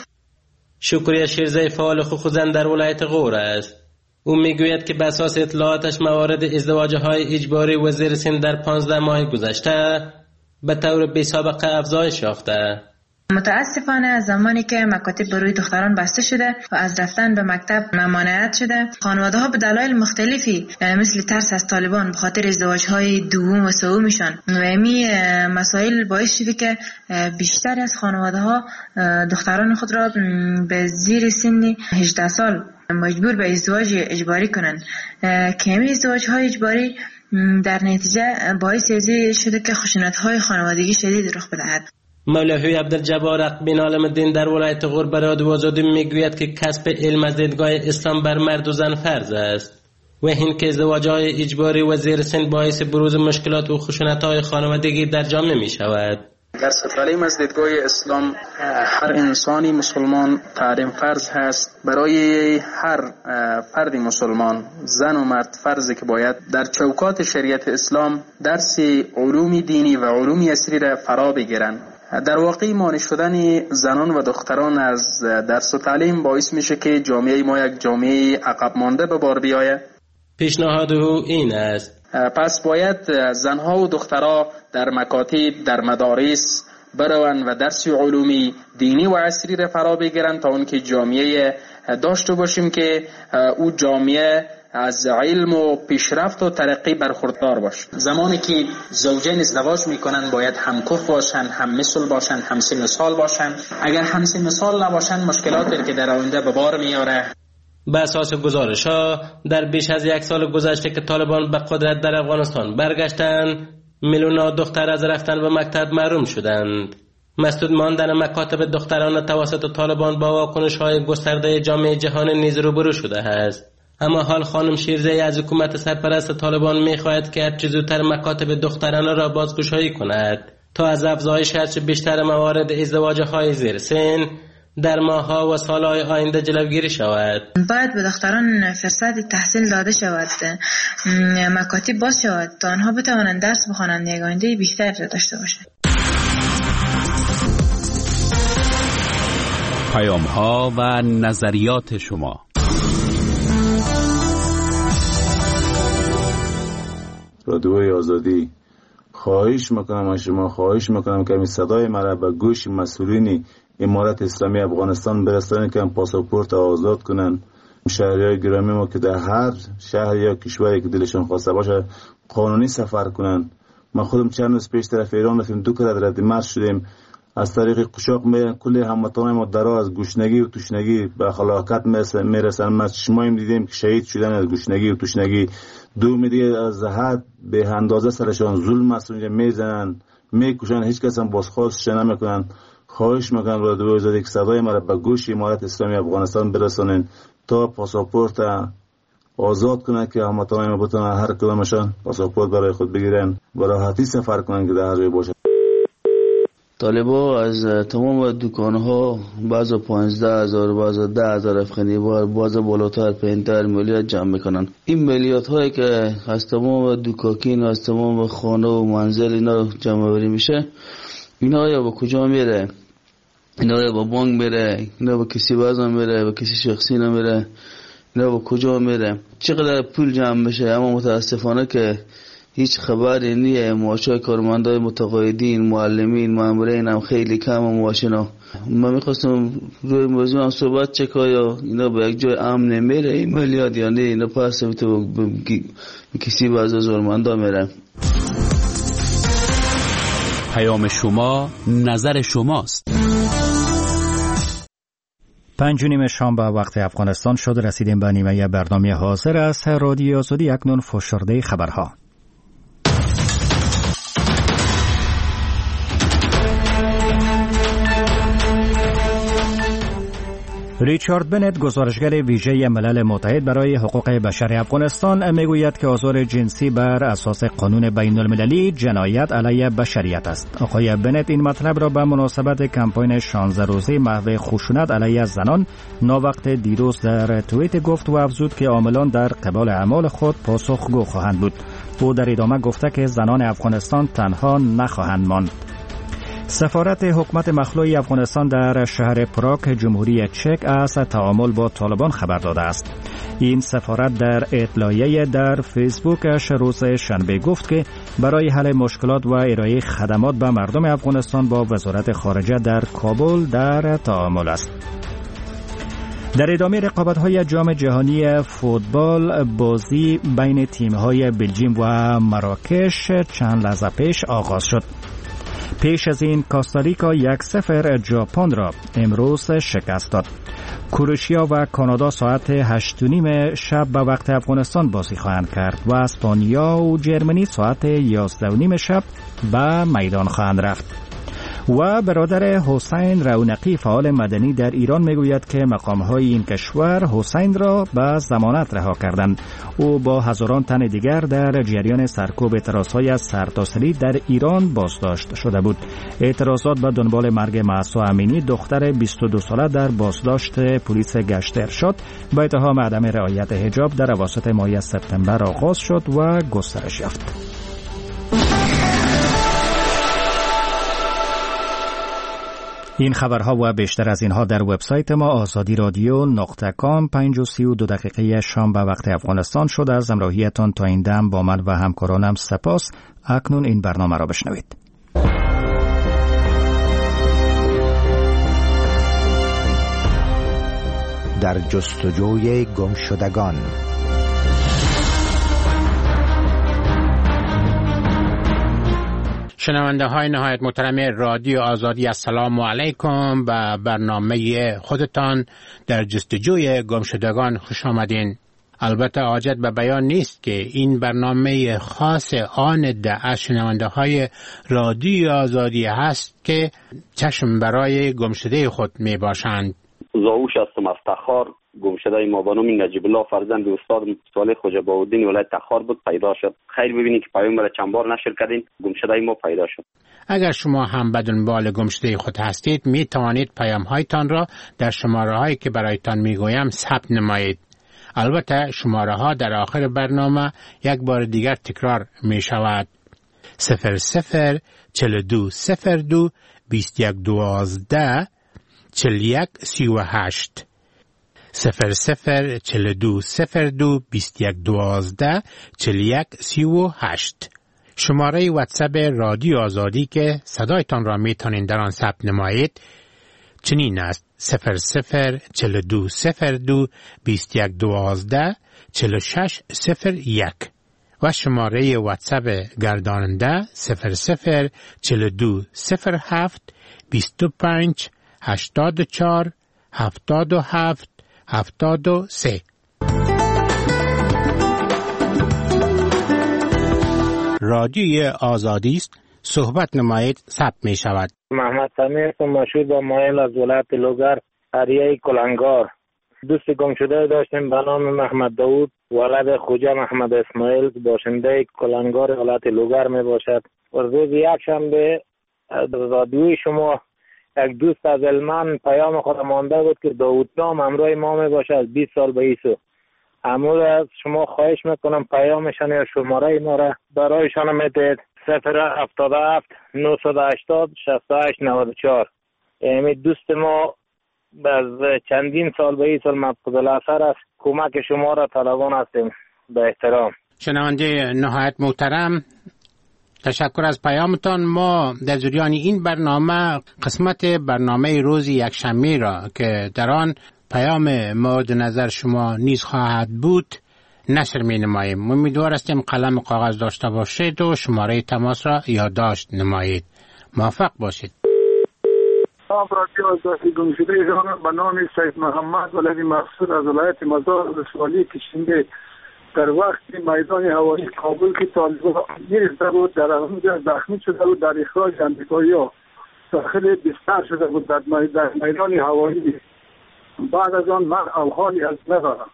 شکریه شیرزی فعال حقوق زن در ولایت غور است. او میگوید که به اساس اطلاعاتش موارد ازدواج‌های اجباری وزیر سند در 15 ماه گذشته به طور بی سابقه افزایش یافته. متاسفانه از زمانی که مکاتب برای دختران بسته شده و از رفتن به مکتب ممانعت شده، خانواده ها به دلایل مختلفی مثل ترس از طالبان به خاطر ازدواج های دوم و سومشان و این مسائل باعث شده که بیشتر از خانواده ها دختران خود را به زیر سن 18 سال مجبور به ازدواج اجباری کنند که این ازدواج های اجباری در نتیجه باعث شده که خشونت های خانوادگی شدید رخ بدهد. مولوی عبدالجبار اقبین عالم دین در ولایت غور به رادیو آزادی میگوید که کسب علم از دیدگاه اسلام بر مرد و زن فرض است و این که ازدواج‌های اجباری و زیر سن باعث بروز مشکلات و خشونت‌های خانوادگی در جامعه می‌شود. در تعلیم از دیدگاه اسلام هر انسانی مسلمان تعلیم فرض هست. برای هر فرد مسلمان زن و مرد فرضه که باید در چوکات شریعت اسلام درس علوم دینی و علوم یسری را فرا بگیرند. در واقع مانع شدن زنان و دختران از درس و تعلیم باعث میشه که جامعه ما یک جامعه عقب مانده به بار بیاید. پیشنهاد او این است: پس باید زنها و دخترها در مکاتب، در مدارس بروند و درس علوم دینی و عصری را فرا بگیرند تا اون که جامعه داشته باشیم که او جامعه از علم و پیشرفت و ترقی برخوردار باشه. زمانی که زوجین ازدواج میکنن باید هم کف باشن، هم مثل باشن، هم سن سال باشن. اگر هم سن سال نباشن مشکلاتی که در آینده به بار میاره. به اساس گزارش‌ها در بیش از 1 سال گذشته که طالبان به قدرت در افغانستان برگشتند، میلیون‌ها دختر از رفتن به مکتب محروم شدند. مسدود ماندن مکاتب دختران توسط طالبان با واکنش‌های گسترده جامعه جهانی نیز روبرو شده است. اما حال خانم شیرزی از حکومت سرپرست طالبان می‌خواهد که هرچه زودتر مکاتب دختران را بازگشایی کند تا از افزایش هرچه بیشتر موارد ازدواج‌های زیر سن در ماه‌ها و سال‌های آینده جلوگیری شود. باید به دختران فرصت تحصیل داده شود، مکاتب باز شود تا آنها بتوانند درس بخوانند، یک آینده بیشتر داشته باشند. پیام‌ها و نظریات شما. رادیوی آزادی، خواهش میکنم از شما، خواهش میکنم که این صدای مرا به گوش مسئولین امارت اسلامی افغانستان برسانید که پاسپورت آزاد کنن شهریای گرامی ما که در هر شهر یا کشوری که دلشون خواسته باشه قانونی سفر کنن. من خودم چند روز پیش طرف ایران رفتیم، 2 کرات رد مرز شدیم، از طریق قشاق میرن، کلی هموطنان ما درا از گوشنگی و تشنگی به هلاکت میرسن. ما چشمایم دیدیم که شهید شدن از گوشنگی و تشنگی. 2 دیگه از حد به اندازه سرشان ظلم است، اونجا میزنن، میکشن، هیچ کس هم بازخواستش نمیکنن. خواهش میکنم رادیو آزادی که صدای مرا به گوش امارت اسلامی افغانستان برسونین تا پاسپورت آزاد کنن که هموطنان ما بتونن هر کدامشان پاسپورت برای خود بگیرن و راحتی سفر کنن که در هر جای باشه. طالبا از تمام دکانها بعضا 15,000 بعضا 10,000 افغانی بعضا بالاتر 5 میلیارد جمع میکنن. این میلیارد هایی که از تمام دکاکین از تمام خانه و منزل اینا جمع آوری میشه، اینا یا به کجا میره؟ اینا یا به بانک میره؟ اینا به کسی وزن میره؟ به کسی شخصی نمیره؟ اینا به کجا میره؟ چقدر پول جمع میشه؟ اما متاسفانه که هیچ خبری نیه. معاشای کارمندای متقاعدین، معلمین، مامورین هم خیلی کم و ماشینا. من میخواستم روی موضوع هم صحبت چکا یا اینا به یک جای امن میره این ملیات یا نه اینا پس تو کسی باز زورمندا میره. پیام شما، نظر شماست. 5:30 شام به وقت افغانستان شد. رسیدیم به نیمه برنامه حاضر از رادیو آزادی. اکنون فشرده خبرها. ریچارد بنت، گزارشگر ویژه ملل متحد برای حقوق بشر افغانستان، میگوید که آزار جنسی بر اساس قانون بین المللی جنایت علیه بشریت است. آقای بنت این مطلب را به مناسبت کمپاین 16 روزه محو خشونت علیه زنان ناوقت دیروز در توییت گفت و افزود که عاملان در قبال اعمال خود پاسخگو خواهند بود. او در ادامه گفته که زنان افغانستان تنها نخواهند ماند. سفارت حکومت مخلوع افغانستان در شهر پراگ جمهوری چک از تعامل با طالبان خبر داده است. این سفارت در اطلاعیه در فیسبوکش روز شنبه گفت که برای حل مشکلات و ارائه خدمات به مردم افغانستان با وزارت خارجه در کابل در تعامل است. در ادامه رقابت‌های جام جهانی فوتبال، بازی بین تیم‌های بلژیم و مراکش چند لحظه پیش آغاز شد. پیش از این کاستاریکا 1-0 ژاپن را امروز شکست داد. کروشیا و کانادا ساعت 8:30 شب به وقت افغانستان بازی خواهند کرد و اسپانیا و جرمنی ساعت 11:30 شب به میدان خواهند رفت. و برادر حسین رونقی فعال مدنی در ایران میگوید که مقام‌های این کشور حسین را به ضمانت رها کردند. او با هزاران تن دیگر در جریان سرکوب اعتراضهای از سرتاسری در ایران بازداشت شده بود. اعتراضات به دنبال مرگ مهسا امینی، دختر 22 ساله در بازداشت پلیس گشت ارشاد با اتهام عدم رعایت حجاب در اواسط ماه سپتامبر آغاز شد و گسترش یافت. این خبرها و بیشتر از اینها در وبسایت ما azadiradyo.com. 5:32 شام به وقت افغانستان شد. از همراهیتان تا این دم با من و همکارانم سپاس. اکنون این برنامه را بشنوید. در جستجوی گمشدگان. شنونده های نهایت محترم رادیو آزادی، السلام علیکم. به برنامه خودتان در جستجوی گمشدگان خوش آمدین. البته حاجت به بیان نیست که این برنامه خاص آن از شنونده های رادیو آزادی هست که چشم برای گمشده خود می باشند. زاوش هستم از تخار. گمشده ما بانوم نجیب الله فرزند استاد صالح خوجا باودین ولایت تخار بود، پیدا شد. خیر ببینید که پیام را چند بار نشر کردین، گمشده ما پیدا شد. اگر شما هم به دنبال گمشده خود هستید می توانید پیام هایتان را در شماره هایی که برایتان می گویم ثبت نمایید. البته شماره ها در آخر برنامه یک بار دیگر تکرار می شود. 00 42 02 21 12 41 38 00 42 02 21 12 41 38. شماره واتساپ رادیو آزادی که صدایتان را میتونین در آن ثبت نمایید چنین است: 00 42 02 21 12 46 01 و شماره واتساپ گرداننده 00 42 07 25 84 77 73. رادیوی آزادی است، صحبت نمایید، ثبت می شود. محمد سمیر مشهور با مایل از ولایت لوگر، قریه کلنگار. دوست گم شده داشتیم به نام محمد داود، ولد خوجا محمد اسماعیل، باشنده کلنگار ولایت لوگر می باشد. و روز یک شنبه رادیوی شما یک دوست از علمان پیام خود مانده بود که داود نام همراه ما می باشه از 20 سال به ایسو. امروز از شما خواهش میکنم پیامشان یا شماره ما را برایشان میدید. 077 980 68 94. یعنی دوست ما از چندین سال به این سال مفقود الاثر است. کمک شما را طلبان هستیم. به احترام. شنونده نهایت محترم، تشکر از پیامتان. ما در جریان این برنامه قسمت برنامه روز یکشنبه را که در آن پیام مورد نظر شما نیز خواهد بود نشر می نماییم. امیدوار هستیم قلم کاغذ داشته باشید و شماره تماس را یادداشت نمایید. موفق باشید. گمشده جان به نام سید محمد ولدی مقصود از ولایت مزار ولسوالی کشنده در وقت میدان هوایی کابل که طالبان گرفته بود، در اونجا زخمی شده بود، در اخراج امریکایی‌ها داخل بستر شده بود در میدان هوایی. بعد از آن من حالی از ندارم.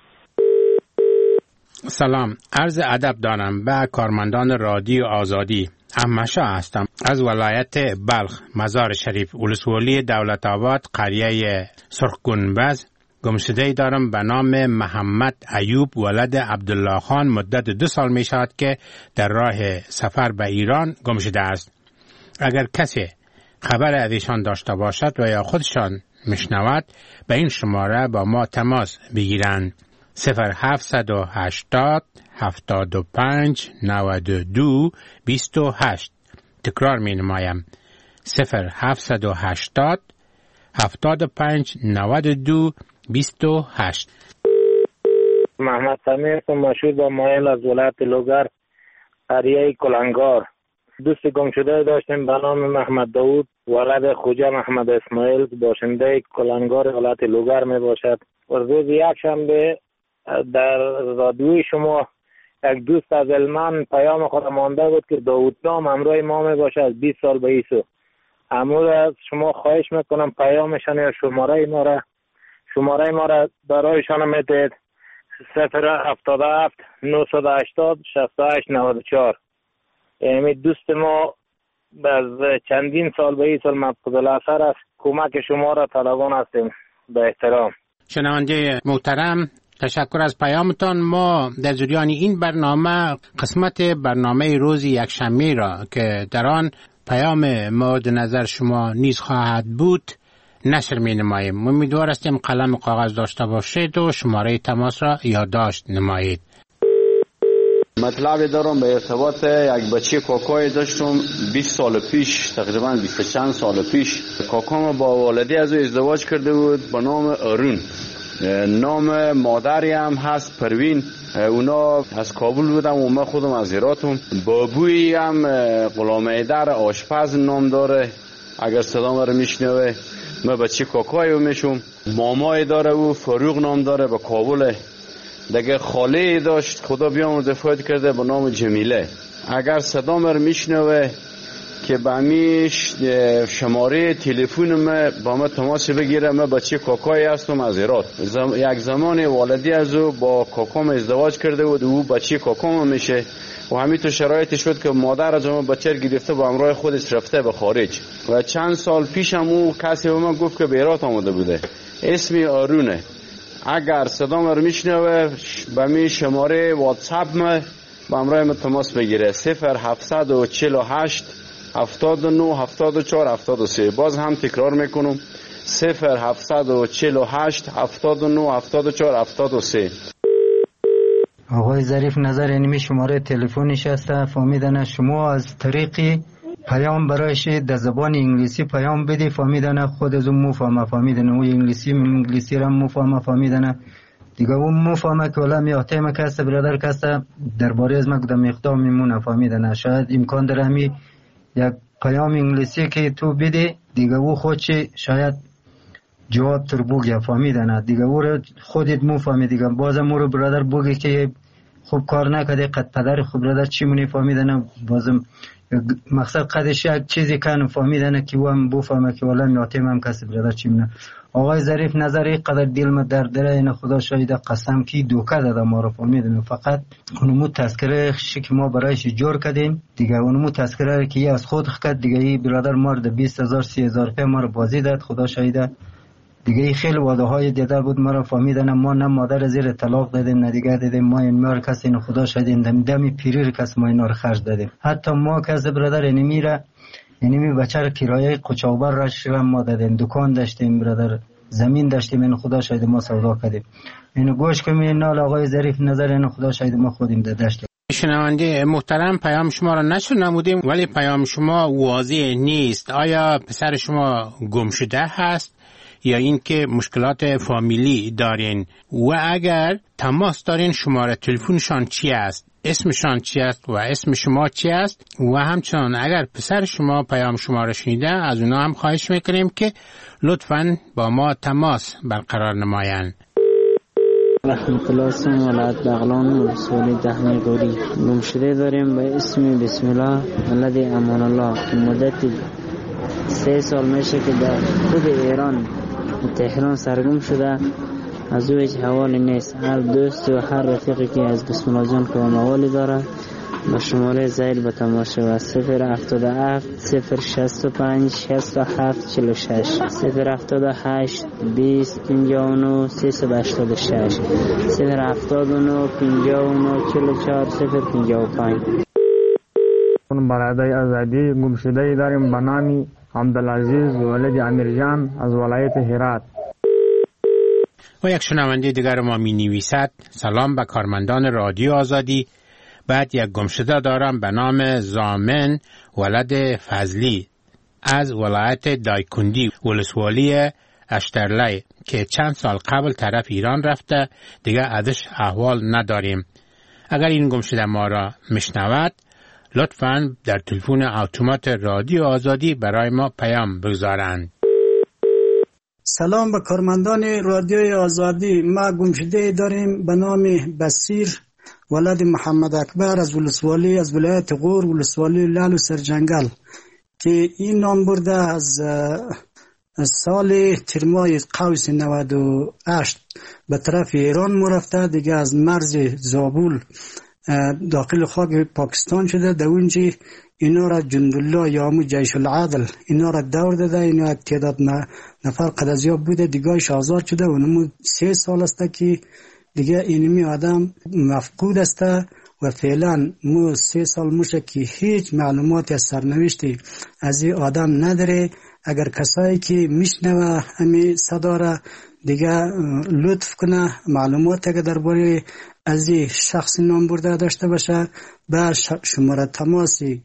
سلام، عرض ادب دارم به کارمندان رادیو آزادی. احمدشاه هستم از ولایت بلخ، مزار شریف، ولسوالی دولت آباد، قریه سرخ گنبز. گمشده دارم به نام محمد ایوب ولد عبدالله خان. مدت 2 سال می شود که در راه سفر به ایران گمشده است. اگر کسی خبر از ایشان داشته باشد و یا خودشان میشنود به این شماره با ما تماس بگیرند. 0780 75 92 28. تکرار می نمایم. 0780 75 92 28. محمد سمیع مشهور با مایل از ولایت لوگر، قریه کلنگار. دوست گم شده داشتیم به نام محمد داود ولد خوجا محمد اسماعیل، باشنده کلنگار ولایت لوگر می باشد. و روز یکشنبه در رادیوی شما یک دوست از علمان پیام خود مانده بود که داود نام همراه ما می باشد از 20 سال به ایسو. امروز از شما خواهش میکنم پیامشان یا شماره ما را برایشان میدید. 077 980 68 94. یعنی دوست ما از چندین سال به این سال مفقود الاثر است. کمک شما را طلبان هستیم. به احترام. شنونده محترم، تشکر از پیامتان. ما در جریان این برنامه قسمت برنامه روز یکشنبه را که در آن پیام مورد نظر شما نیز خواهد بود نشر می نماییم. امیدوار هستیم قلم کاغذ داشته باشید و شماره تماس را یادداشت نمایید. مطلبی دارم به ارتباط یک بچه کاکای داشتم 20 سال پیش، تقریبا 20 چند سال پیش. کاکام با والدی از او ازدواج کرده بود به نام ارون. نام مادری هم هست پروین. اونا از کابل بودم و من خودم از هراتم. بابوی هم غلام ایدر آشپز نام داره، اگر صدا رو میشنوه. من بچه کاکای میشم. مامای داره او فاروق نام داره به کابل. دیگه خاله داشت خدا بیامرزه فوت کرده به نام جمیله. اگر صدا رو میشنوه که به همیش شماره تلفنم با من تماس بگیره. من بچه کاکای هستم از هرات. یک زمان والدی از او با کاکام ازدواج کرده بود و او بچه کاکام میشه و همینطور شرایطی شد که مادر از اون بچه گرفته با همراه خودش رفته به خارج. و چند سال پیش هم او کسی به من گفت که به هرات آمده بوده، اسمی آرونه. اگر صدا رو میشنوه به می شماره واتساپ ما با همراه من تماس بگیره. 0748 79 74 73. باز هم تکرار میکنم 0748 79 74 73. آقای ظریف نظر اینمی شماره تلفنش هست. فهمیدن شما از طریقی پیام برایش در زبان انگلیسی پیام بدی، فهمیدن خود از اون مفهمه، فهمیدن او انگلیسی را مفهمه، فهمیدن دیگه اون مفهمه که ولی میاته ما کسته برادر کسته درباره از ما کدام اقدام میمونه، فهمیدن شاید امکان داره همی یک پیام انگلیسی که تو بدی دیگه او خودش شاید جواب تر بگه، فهمیدن دیگه او رو خودت مفهمی دیگه بازم او رو برادر بگی که خوب کار نکده قد پدر خوب برادر چی مونی، فهمیدن بازم مقصد قدش یک چیزی کنم، فهمیدن که او هم بفهمه که والا میاتیم هم کسی برادر چی مونه. آقای ظریف نظری قدر دل ما درد داره، این خدا شاید قسم کی دوکه داده ما رو، فهمیدن فقط اونمو تذکره که ما برایش جور کردیم دیگه، اونمو تذکره که از خود خکد دیگه ای برادر مارد 20,000 30,000 روپیه ما رو بازی داد، خدا شاید دیگه خیلی وعده های دیده بود ما رو، فهمیدن ما نه مادر زیر طلاق دادیم نه دیگه دادیم، ما این مار کسی اینو خدا شاید دمی پیریر کس ما اینا رو خرج دادیم، حتی ما کس برادر اینمی بچه رو کرایه قچاوبر را شرم ما دادیم، دکان داشتیم برادر، زمین داشتیم، اینو خدا شاید ما سودا کردیم. اینو گوش کنیم نال آقای ظریف نظر اینو خدا شاید ما خودیم داشتیم. شنونده محترم، پیام شما را نشنیدیم ولی پیام شما واضح نیست. آیا پسر شما گم شده هست یا اینکه مشکلات فامیلی دارین؟ و اگر تماس دارین شماره تلفنشان چی است؟ اسمشان چی است و اسم شما چی است؟ و همچنان اگر پسر شما پیام شما را شنیده از اونا هم خواهش میکنیم که لطفاً با ما تماس برقرار نمایند. رحمت الله سم ولایت بغلان ولسوالی دهنی قوری. گمشده داریم به اسم بسم الله الذی امان الله که مدت 3 سال میشه که در خود ایران تهران سرگم شده. از او هیچ حوالی نیست. هر دوست و هر رفیقی که از بسم الله جان کام حوالی داره با شماره زیل به تماشه و 077 065 67 46 078 20 59 386 079 59 44 055. برادر آزادی گمشده داریم به نام عبدالعزیز ولد امیرجان از ولایت هرات. و یک شنونده دیگر ما می نویسد: سلام به کارمندان رادیو آزادی. بعد یک گمشده دارم به نام زامن ولد فضلی از ولایت دایکندی ولسوالی اشترلی که چند سال قبل طرف ایران رفته، دیگه ازش احوال نداریم. اگر این گمشده ما را میشنود لطفاً در تلفن اتومات رادیو آزادی برای ما پیام بگذارند. سلام به کارمندان رادیوی آزادی. ما گمشده داریم به نام بصیر ولد محمد اکبر از ولسوالی از ولایت غور ولسوالی لالو سرجنگل که این نام برده از سال ترمای قوس 98 به طرف ایران مرفته، دیگه از مرز زابل داخل خاک پاکستان شده. در اونجا اینا را جندالله یا همون جیش العدل اینا را دور داده. اینا تعداد نفر قدازیاب بوده، دیگهش آزاد شده و نمو 3 سال است که دیگه اینمی آدم مفقود است و فعلا مو 3 سال میشه که هیچ معلوماتی از سرنوشتی از این آدم نداره. اگر کسایی که میشنوه همی صدا را دیگه لطف کنه معلوماتی که درباره از این شخص نام برده داشته باشه به شماره تماسی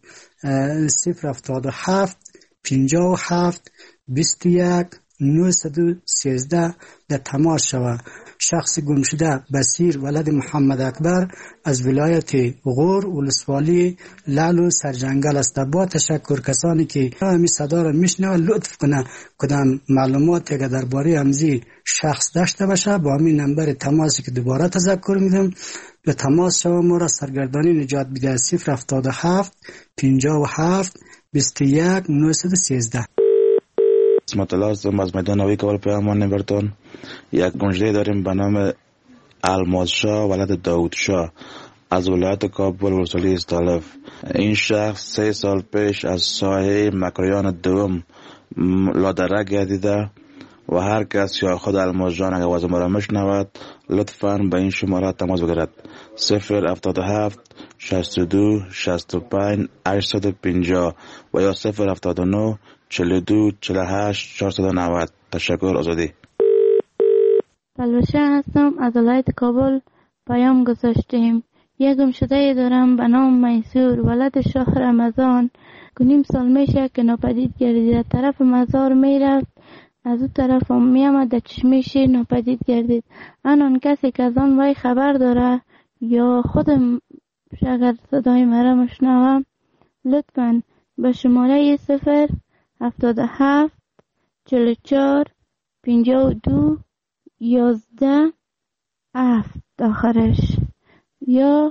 077 57 21 913 در تماس شود. شخص گمشده بصیر ولد محمد اکبر از ولایت غور ولسوالی لالو سرجنگل است. با تشکر کسانی که همین صدا را میشنوند لطف کنه کدام معلوماتی که درباره همزی شخص داشته باشه با همین نمبر تماسی که دوباره تذکر میدم به تماس شما ما را سرگردانی نجات بده. 077 57 21 913. اسمت الله هستم از میدان نوی کابل پیامان نبرتون. یک گنجده داریم به نام الماس شاه ولد داود شاه از ولایت کابل ولسوالی استالف. این شخص 3 سال پیش از ساحه مکریان دوم لادره گردیده و هر کس یا خود الماس جان اگر وزن را مشنود لطفاً به این شماره تماس بگیرد. 077 62 65 850 و یا 079 42 48 490. تشکر. آزادی. بلوشه هستم از ولایت کابل. پیام گذاشتیم. یک گمشده دارم به نام میسور ولد شاه رمضان که 9 سال میشه که ناپدید گردید. طرف مزار میرفت از اون طرف هم میامد در چشمش ناپدید گردید. آن کسی که از آن وی خبر داره یا خودم اگر صدای مرا مشنوم لطفاً به شماره 077 44 52 11 7 آخرش یا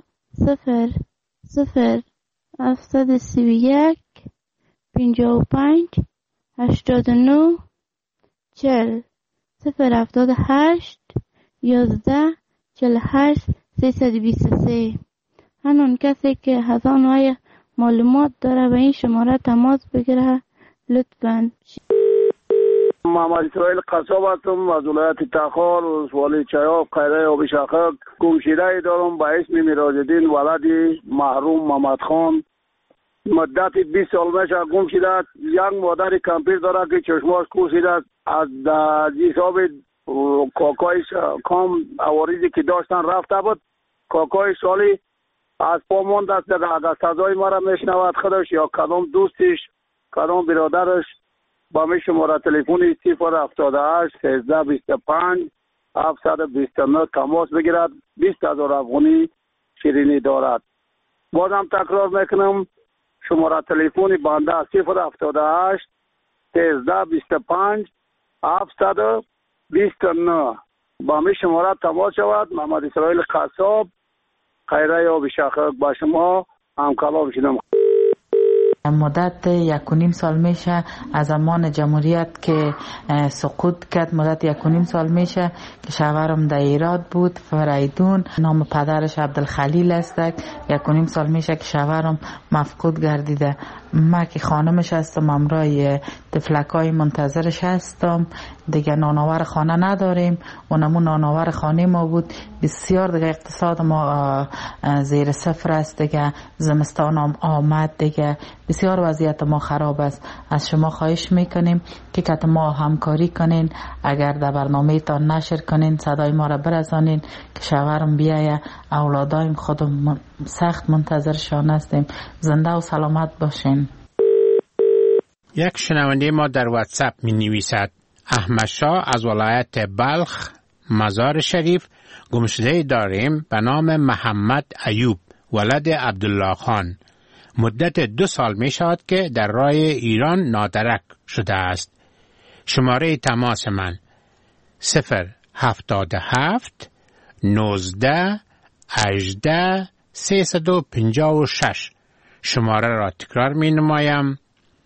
731 55 89 40 078 11 48 323. هنون کسی که هزان های معلومات داره به این شماره تماس بگیره لطفاً. محمد اسرائیل قصاب هستم از ولایت تخار ولسوالی چیاب قیره آبی شقق. گمشده دارم به اسم میراج‌الدین ولد محروم محمد خان. مدت 20 سال میشه گم شده. یک مادر کمپیر داره که چشماش کورسیده از حساب کاکایش کام عوارضی که داشتن رفته بود. کاکای سالی از پامون دست داده. اگر صدای ما را میشنود خودش یا کدام دوستش کدام برادرش با می شماره تلفنی 078 1325 729 تماس بگیرد. 20,000 افغانی شیرینی دارد. بازم تکرار میکنم شماره تلفنی بنده 078 1325 729 با می شماره تماس شود. محمد اسرائیل قصاب خیره آب شخص با شما هم کلام شدم. مدت 1.5 سال میشه از زمان جمهوریت که سقوط کرد. مدت 1.5 سال میشه که شوهرم در ایراد بود، فریدون، نام پدرش عبدالخلیل است. 1.5 سال میشه که شوهرم مفقود گردیده. ما که خانمش هستم، امرای تفلکای منتظرش هستم. دیگه نانآور خانه نداریم. اونمون نانآور خانه ما بود. بسیار دیگه اقتصاد ما زیر صفر است. دیگه زمستان هم آمد، دیگه بسیار وضعیت ما خراب است. از شما خواهش میکنیم که کت ما همکاری کنین. اگر در برنامه تان نشر کنین، صدای ما را برسانین که شوهرم بیایه. اولادایم خودم سخت منتظرشان هستیم. زنده و سلامت باشین. یک شنونده ما در واتساپ می نویسد: احمد شاه از ولایت بلخ مزار شریف گمشده داریم به نام محمد ایوب ولد عبدالله خان. مدت 2 سال می شود که در راه ایران نادرک شده است. شماره تماس من 077 19 18 356. شماره را تکرار می نمایم: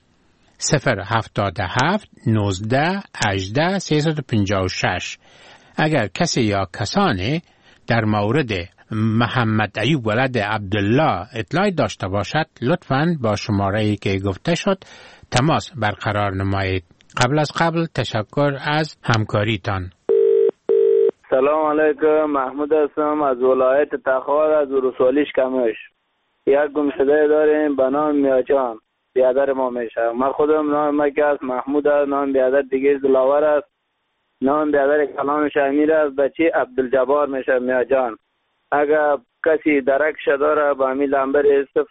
077 19 18 356. اگر کسی یا کسانی در مورد محمد ایوب ولد عبدالله اطلاعی داشته باشد، لطفاً با شماره‌ای که گفته شد تماس برقرار نمایید. قبل تشکر از همکاریتان. سلام علیکم، محمود هستم از ولایت تخار از ولسوالی کمش. یک گمشده داریم به نام میاجان، بیادر ما میشه. من خودم نام مکه است، محمود است. نام بیادر دیگه دلاور است. نام بیادر کلامش امیر است. بچه عبدالجبار میشه میاجان. اگر کسی درکش داره با می لمبر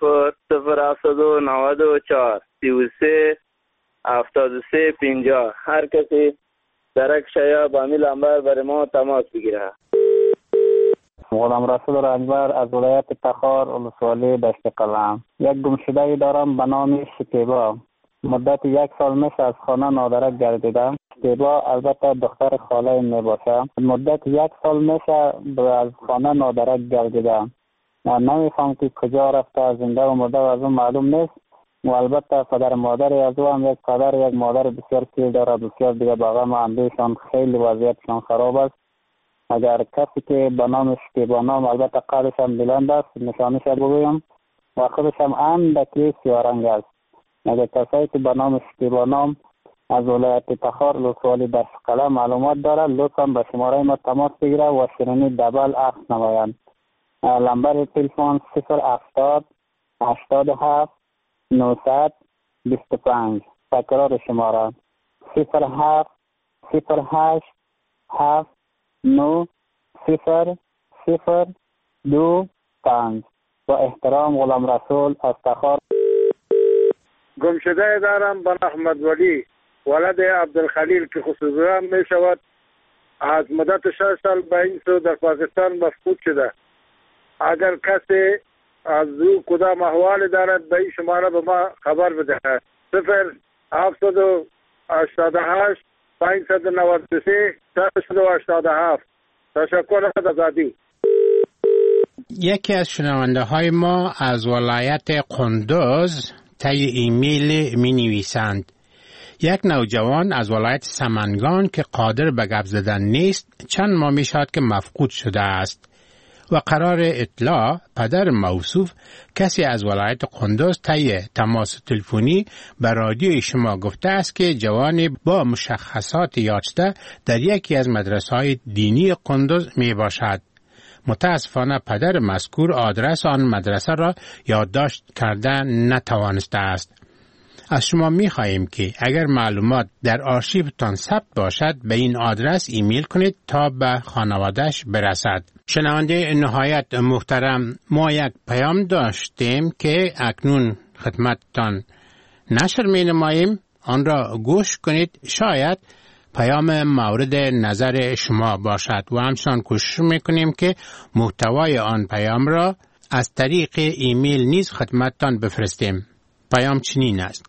00794 33 73 50. هر کسی درکش یا با می لمبر برای ما تماس بگیره. غلام رسول رنجبر از ولایت تخار ولسوالی دشت قلم. یک گمشده دارم به نام شکیبا. مدت 1 سال میشه از خانه نادرک گردیدم. شکیبا البته دختر خاله می باشه. مدت 1 سال میشه از خانه نادرک گردیدم. نمیفهم که کجا رفته، زنده و مرده از اون معلوم نیست. و البته پدر مادر از او هم یک پدر یک مادر بسیار کیل داره. بسیار دیگه باقا ما اندیشان خیلی وضعیتشان خراب است. اگر کسی که به نام شکیبا نام، البته قدش هم بلند است، نشانش بگویم و خودش هم اندکی سیارنگ است. اگر کسایی که به نام شکیبا نام از ولایت تخار ولسوالی دشت قلم معلومات داره، لطفا به شماره ما تماس بگیره و شیرینی دبل عکس نمایند. لمبر تلفن 070 87 925. تکرار شماره 07 08 7 9 0 0 2 5. با احترام غلام رسول از تخار. گمشده دارم به احمد ولی ولد عبدالخلیل که خصوصا می شود. از مدت 6 سال به این سو در پاکستان مفقود شده. اگر کسی از او کدام احوال دارد به این شماره به ما خبر بده. 0788 593 387. تشکر از آزادی. یکی از شنونده های ما از ولایت قندوز طی ایمیل می نویسند: یک نوجوان از ولایت سمنگان که قادر به گپ زدن نیست چند ماه می شود که مفقود شده است و قرار اطلاع پدر موصوف کسی از ولایت قندوز طی تماس تلفنی به رادیوی شما گفته است که جوانی با مشخصات یافته در یکی از مدرسه‌های دینی قندوز می باشد. متاسفانه پدر مذکور آدرس آن مدرسه را یادداشت کرده نتوانسته است. از شما می خواهیم که اگر معلومات در آرشیوتان ثبت باشد به این آدرس ایمیل کنید تا به خانواده‌اش برسد. شنونده نهایت محترم، ما یک پیام داشتیم که اکنون خدمتتان نشر می نماییم. آن را گوش کنید، شاید پیام مورد نظر شما باشد و همچنان کوشش میکنیم که محتوای آن پیام را از طریق ایمیل نیز خدمتتان بفرستیم. پیام چنین است: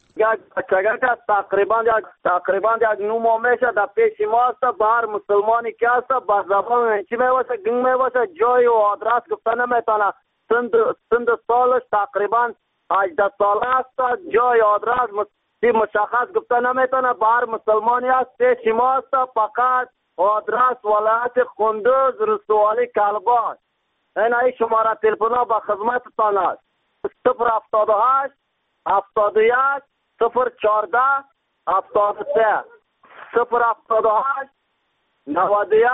تقریبا یک 9 ماه میشه در پیش ما است. بر مسلمانی که است با زبان چی میواسه گنگ میواسه جای و آدرس گفته نمیتونه. سند سالش تقریبا 18 سال است. جای آدرس مشخص گفته نمیتونه. بر مسلمانی است پیش ما است. فقط آدرس ولایت کندوز رسوالی کلبات. این شماره تلفن ها با خدمتتان است: 078 71 014 73 078 91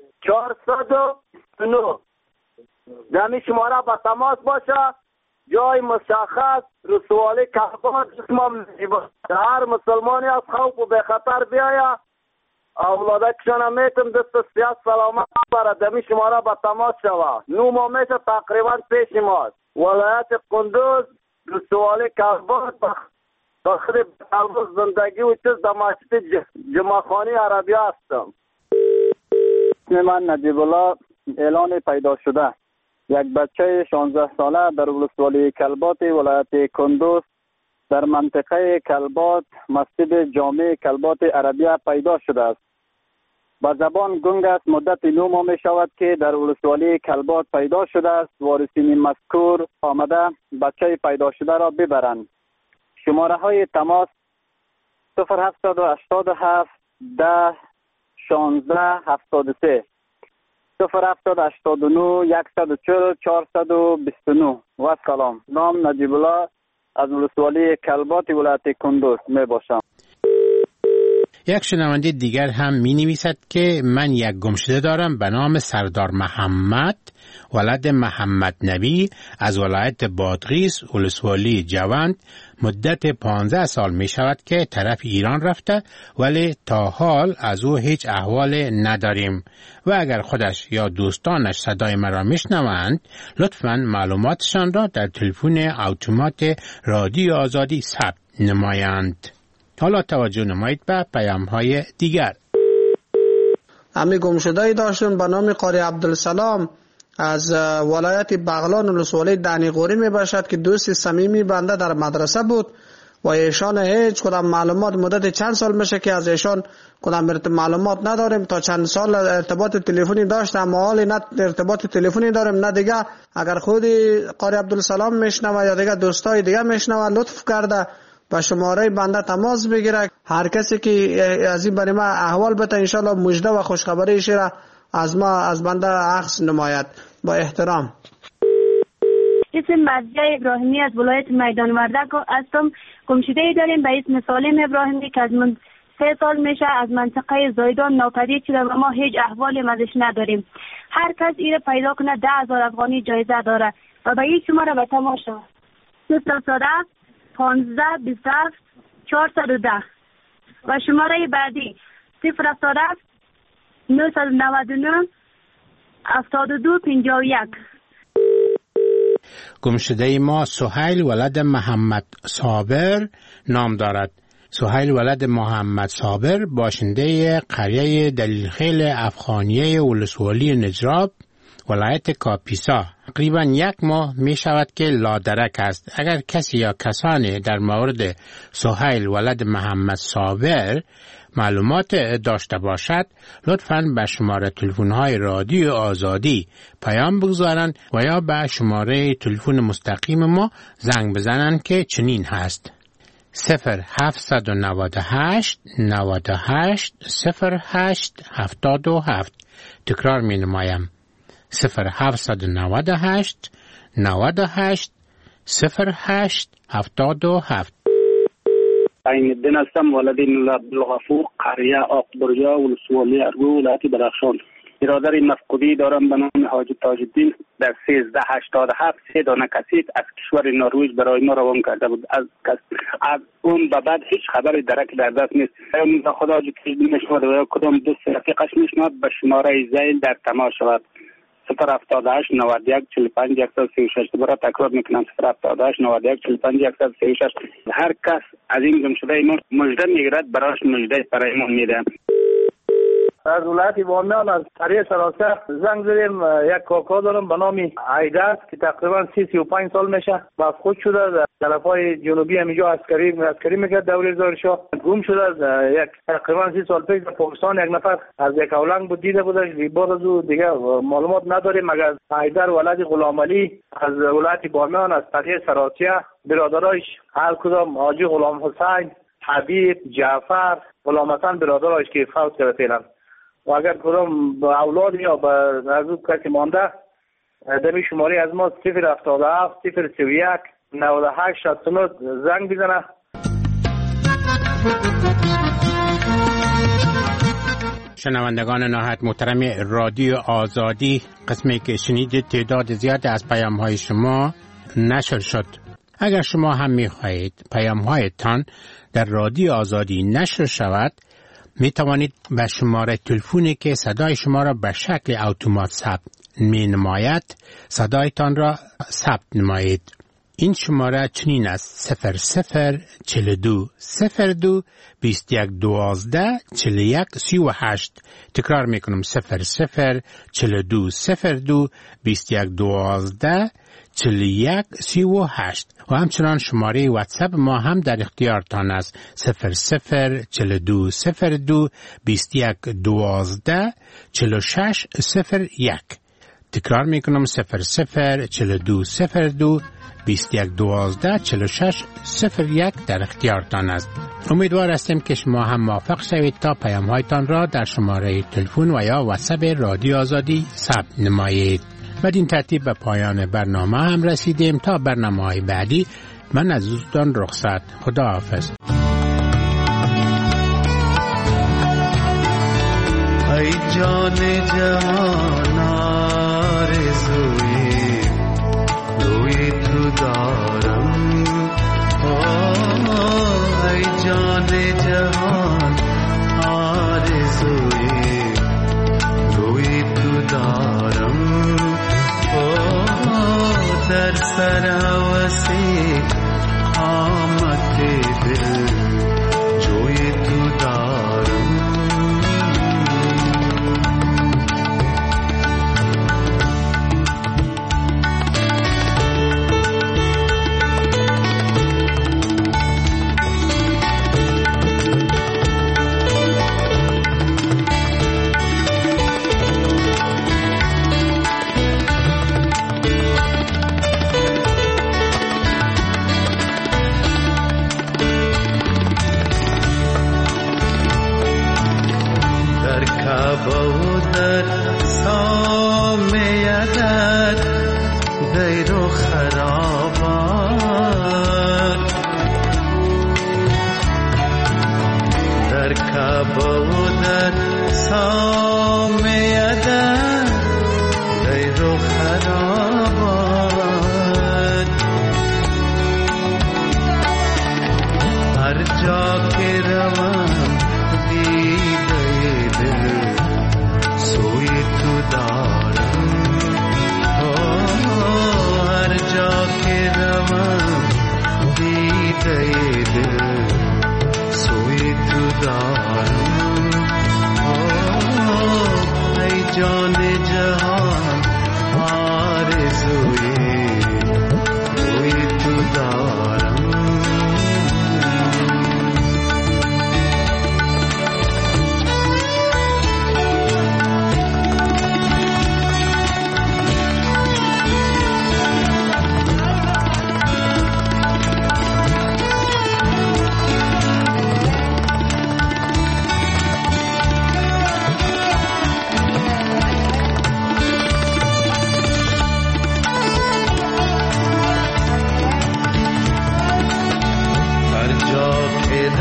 409. دمی شماره با تماس باشه. جای مشخص رسوالی کلبات جسمم هر مسلمانی از خوف و به خطر بیاید. اولاده کشانه میتم دست سیاست سلامت برد. دمی شماره با تماس شوه. 9 ماه میشه تقریبا پیش ماست. ولایت کندوز رسوالی کلبات داخل کلبات زندگی و چیز در مسجد جمعخانی عربی هستم. من نجیب الله اعلان پیدا شده. یک بچه 16 ساله در ولسوالی کلبات ولایت کندوز در منطقه کلبات مسجد جامع کلبات عربیه پیدا شده است. با زبان گنگ است. مدت 9 ماه می شود که در ولسوالی کلبات پیدا شده است. وارثین مذکور آمده بچه پیدا شده را ببرند. شماره های تماس 0787 10 16 73 0789 140 429. و سلام. نام نجیب الله از ولسوالی کلبات ولایت کندوز می باشم. یک شنونده دیگر هم می نویسد که من یک گمشده دارم به نام سردار محمد ولد محمد نبی از ولایت بادغیس ولسوالی جوند. مدت 15 سال می شود که طرف ایران رفته ولی تا حال از او هیچ احوال نداریم و اگر خودش یا دوستانش صدای مرا میشنوند لطفاً معلوماتشان را در تلفن اتومات رادیو آزادی ثبت نمایند. حالا توجه نمایید به پیام‌های دیگر. امی گمشده‌ای داشتیم به نام قاری عبدالسلام از ولایت بغلان ولسوالی دنیقوری می باشد که دوست صمیمی بنده در مدرسه بود و ایشان هیچ کدام معلومات مدت چند سال میشه که از ایشان کدام معلومات نداریم. تا چند سال ارتباط تلفنی داشتم اما حالی نه ارتباط تلفنی داریم نه دیگه. اگر خودی قاری عبدالسلام میشنوه یا دیگه دوستای دیگه میشنوه لطف کرده با شماره بنده تماس بگیره. هر کسی که از این برای ما احوال بده انشالله مژده و خوشخبری را از بنده عکس نماید. با احترام. اسم مرضیه ابراهیمی از ولایت میدان وردک هستم. گمشده‌ای داریم به اسم سالم ابراهیمی که از من 3 سال میشه از منطقه زایدان ناپدید شده و ما هیچ احوالی ازش نداریم. هر کس ایره پیدا کنه 10,000 افغانی جایزه داره و به این شماره به تماس شود 017 15 27 410 و شماره بعدی 017 999 72 51. گمشده ما سهیل ولد محمد صابر نام دارد. سهیل ولد محمد صابر باشنده قریه دلیلخیل افغانیه ولسوالی نجراب ولایت کاپیسا تقریبا 1 ماه می شود که لادرک است. اگر کسی یا کسانی در مورد سهیل ولد محمد صابر معلومات داشته باشد لطفاً به شماره تلفن‌های رادیو آزادی پیام بگذارند و یا به شماره تلفن مستقیم ما زنگ بزنند که چنین هست: 0798 98 08 77. تکرار می نمایم: 0798 98 08 77. عین الدین هستم. ولد عبدالغفور قریه آقبریا ولسوالی ارگو ولایت بدخشان. برادر مفقودی دارم به نام حاجی تاج الدین در 1387 3 دانه کاسیت از کشور نروژ برای ما روان کرده بود. از اون به بعد هیچ خبری درک در دست نیست. خدا حاجی تاج الدین میشود و کدام دوست رفیقش میشود به شماره زیل در تماس شود 078 91 45 136. دوباره تکرار میکنم 078 91 45 136. هر کس از این گمشده ما مژده میگیرد براش مژده برایمون میده. از ولایت بامیان از قریه سراسر زنگ زدیم. یک کاکا دارم به نام عیدر که تقریبا 35 سال میشه مفقود شده در طرفای جنوبی همینجا عسکری میکرد دوره زارشاه گم شده. یک تقریبا 30 سال پیش در پاکستان یک نفر از یک اولنگ بود دیده بودش. بعد از او دیگه معلومات نداریم مگر عیدر ولد غلام علی از ولایت بامیان از قریه سراسر برادرایش هر کدام حاجی غلام حسین حبیب جعفر غلام حسن برادرایش که فوت کرده فعلا و اگر کدام اولاد یا به نزدیک کسی مانده دمی شماری از ما 077 031 98 69 زنگ بزنه. شنوندگان نهایت محترم رادیو آزادی، قسمی که شنیدید تعداد زیاد از پیام‌های شما نشر شد. اگر شما هم می‌خواهید پیام‌هایتان در رادیو آزادی نشر شود، می توانید به شماره تلفنی که صدای شما را به شکل اتومات ثبت می نماید صدایتان را ثبت نمایید. این شماره چنین است: 0042 02 21 12 41 38. تکرار می کنم: 0042 02 21 12 41 38. و همچنان شماره واتساپ ما هم در اختیارتان است: 0042 02 21 12 46 01. تکرار می کنم: 0042 02 21 12 46 01 در اختیارتان است. امیدوار هستیم که شما هم موفق شوید تا پیام‌هایتان را در شماره تلفن و یا واتساپ رادیو آزادی ثبت نمایید. بدین ترتیب به پایان برنامه هم رسیدیم. تا برنامه‌های بعدی من از دوستان رخصت. خداحافظ. ای جان جهان آرزوی روی تو دارم، ای جان جهان آرزوی روی تو دارم، در سر هوسی آمد دل جوی تو دارم.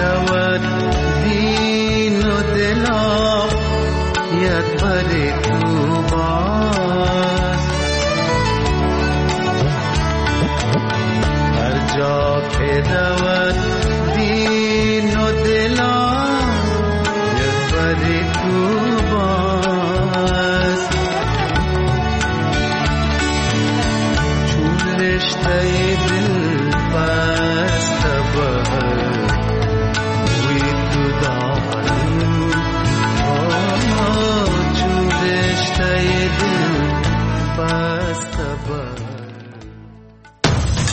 دین و دلا یک بر تو दिल पास तब